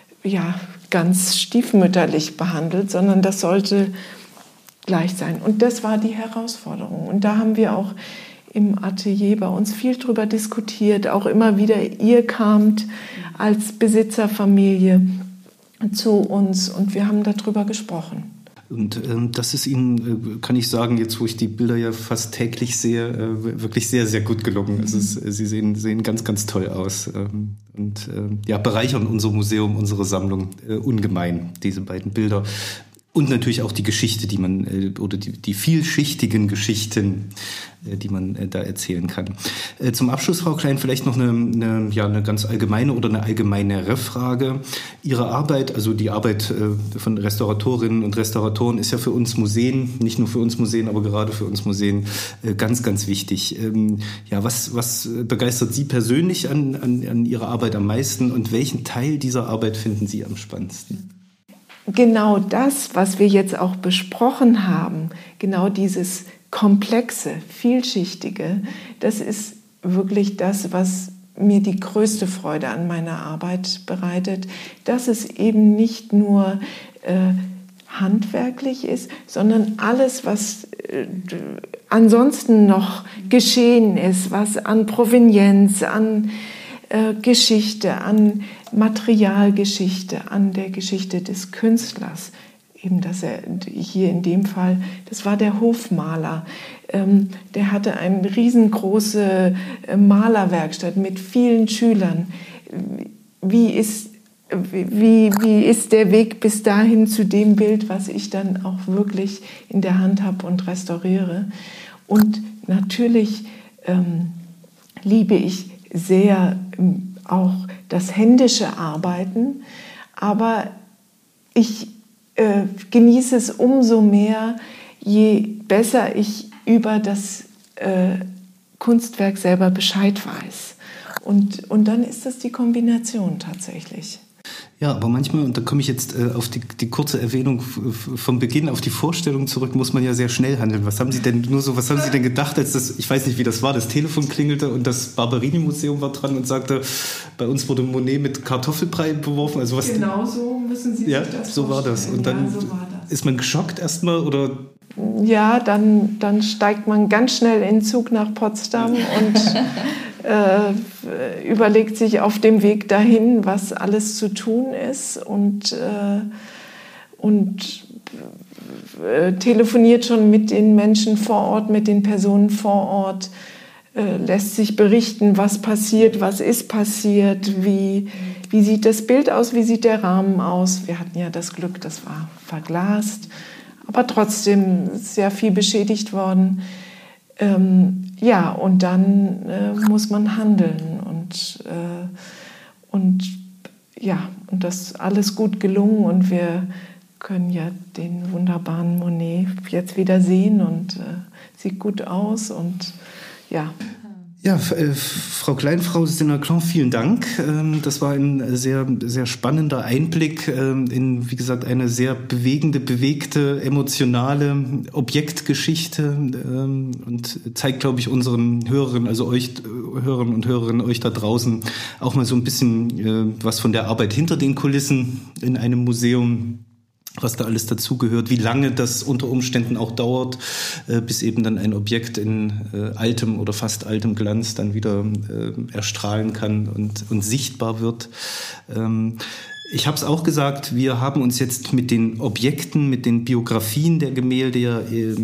ganz stiefmütterlich behandelt, sondern das sollte gleich sein. Und das war die Herausforderung. Und da haben wir auch im Atelier bei uns viel drüber diskutiert. Auch immer wieder, ihr kamt als Besitzerfamilie zu uns und wir haben darüber gesprochen. Und das ist Ihnen, kann ich sagen, jetzt wo ich die Bilder ja fast täglich sehe, wirklich sehr, sehr gut gelungen. Also Sie sehen ganz, ganz toll aus und bereichern unser Museum, unsere Sammlung ungemein, diese beiden Bilder. Und natürlich auch die Geschichte, die man, oder die vielschichtigen Geschichten, die man da erzählen kann. Zum Abschluss, Frau Klein, vielleicht noch eine ganz allgemeine oder eine allgemeinere Frage. Ihre Arbeit, also die Arbeit von Restauratorinnen und Restauratoren ist ja für uns Museen, nicht nur für uns Museen, aber gerade für uns Museen ganz, ganz wichtig. Was begeistert Sie persönlich an Ihrer Arbeit am meisten und welchen Teil dieser Arbeit finden Sie am spannendsten? Genau das, was wir jetzt auch besprochen haben, genau dieses komplexe, vielschichtige, das ist wirklich das, was mir die größte Freude an meiner Arbeit bereitet, dass es eben nicht nur handwerklich ist, sondern alles, was ansonsten noch geschehen ist, was an Provenienz, an Geschichte, an Materialgeschichte, an der Geschichte des Künstlers. Eben, dass er hier in dem Fall, das war der Hofmaler. Der hatte eine riesengroße Malerwerkstatt mit vielen Schülern. Wie ist der Weg bis dahin zu dem Bild, was ich dann auch wirklich in der Hand habe und restauriere? Und natürlich liebe ich sehr auch das händische Arbeiten, aber ich genieße es umso mehr, je besser ich über das Kunstwerk selber Bescheid weiß. Und dann ist das die Kombination tatsächlich. Ja, aber manchmal, und da komme ich jetzt auf die kurze Erwähnung vom Beginn auf die Vorstellung zurück, muss man ja sehr schnell handeln. Was haben Sie denn gedacht, als das, ich weiß nicht, wie das war, das Telefon klingelte und das Barberini-Museum war dran und sagte, bei uns wurde Monet mit Kartoffelbrei beworfen. Also was? Genau so müssen Sie sich das vorstellen. So war das. Und dann ist man geschockt erstmal oder? Ja, dann steigt man ganz schnell in den Zug nach Potsdam und überlegt sich auf dem Weg dahin, was alles zu tun ist und telefoniert schon mit den Menschen vor Ort, mit den Personen vor Ort, lässt sich berichten, was passiert, was ist passiert, wie sieht das Bild aus, wie sieht der Rahmen aus. Wir hatten ja das Glück, das war verglast, aber trotzdem sehr viel beschädigt worden. Und dann muss man handeln und das alles gut gelungen und wir können ja den wunderbaren Monet jetzt wieder sehen und sieht gut aus und ja. Ja, Frau Kleinfrau Sinaclan, vielen Dank. Das war ein sehr, sehr spannender Einblick in, wie gesagt, eine sehr bewegte, emotionale Objektgeschichte und zeigt, glaube ich, unseren Hörerinnen, also euch Hörerinnen und Hörerinnen, euch da draußen auch mal so ein bisschen was von der Arbeit hinter den Kulissen in einem Museum, was da alles dazugehört, wie lange das unter Umständen auch dauert, bis eben dann ein Objekt in altem oder fast altem Glanz dann wieder erstrahlen kann und sichtbar wird. Ich habe es auch gesagt, wir haben uns jetzt mit den Objekten, mit den Biografien der Gemälde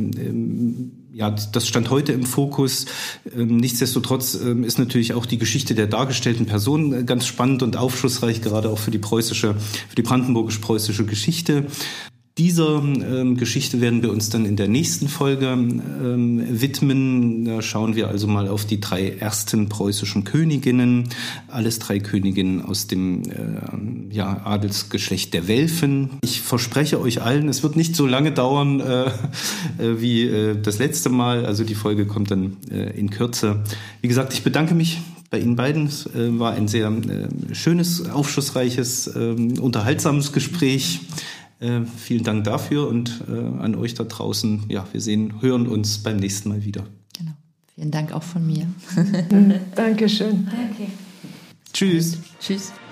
das stand heute im Fokus. Nichtsdestotrotz ist natürlich auch die Geschichte der dargestellten Person ganz spannend und aufschlussreich, gerade auch für die brandenburgisch-preußische Geschichte. Dieser Geschichte werden wir uns dann in der nächsten Folge widmen. Da schauen wir also mal auf die 3 ersten preußischen Königinnen. Alles 3 Königinnen aus dem Adelsgeschlecht der Welfen. Ich verspreche euch allen, es wird nicht so lange dauern wie das letzte Mal. Also die Folge kommt dann in Kürze. Wie gesagt, ich bedanke mich bei Ihnen beiden. Es war ein sehr schönes, aufschlussreiches, unterhaltsames Gespräch. Vielen Dank dafür und an euch da draußen. Ja, wir hören uns beim nächsten Mal wieder. Genau. Vielen Dank auch von mir. Dankeschön. Danke. Tschüss. Tschüss.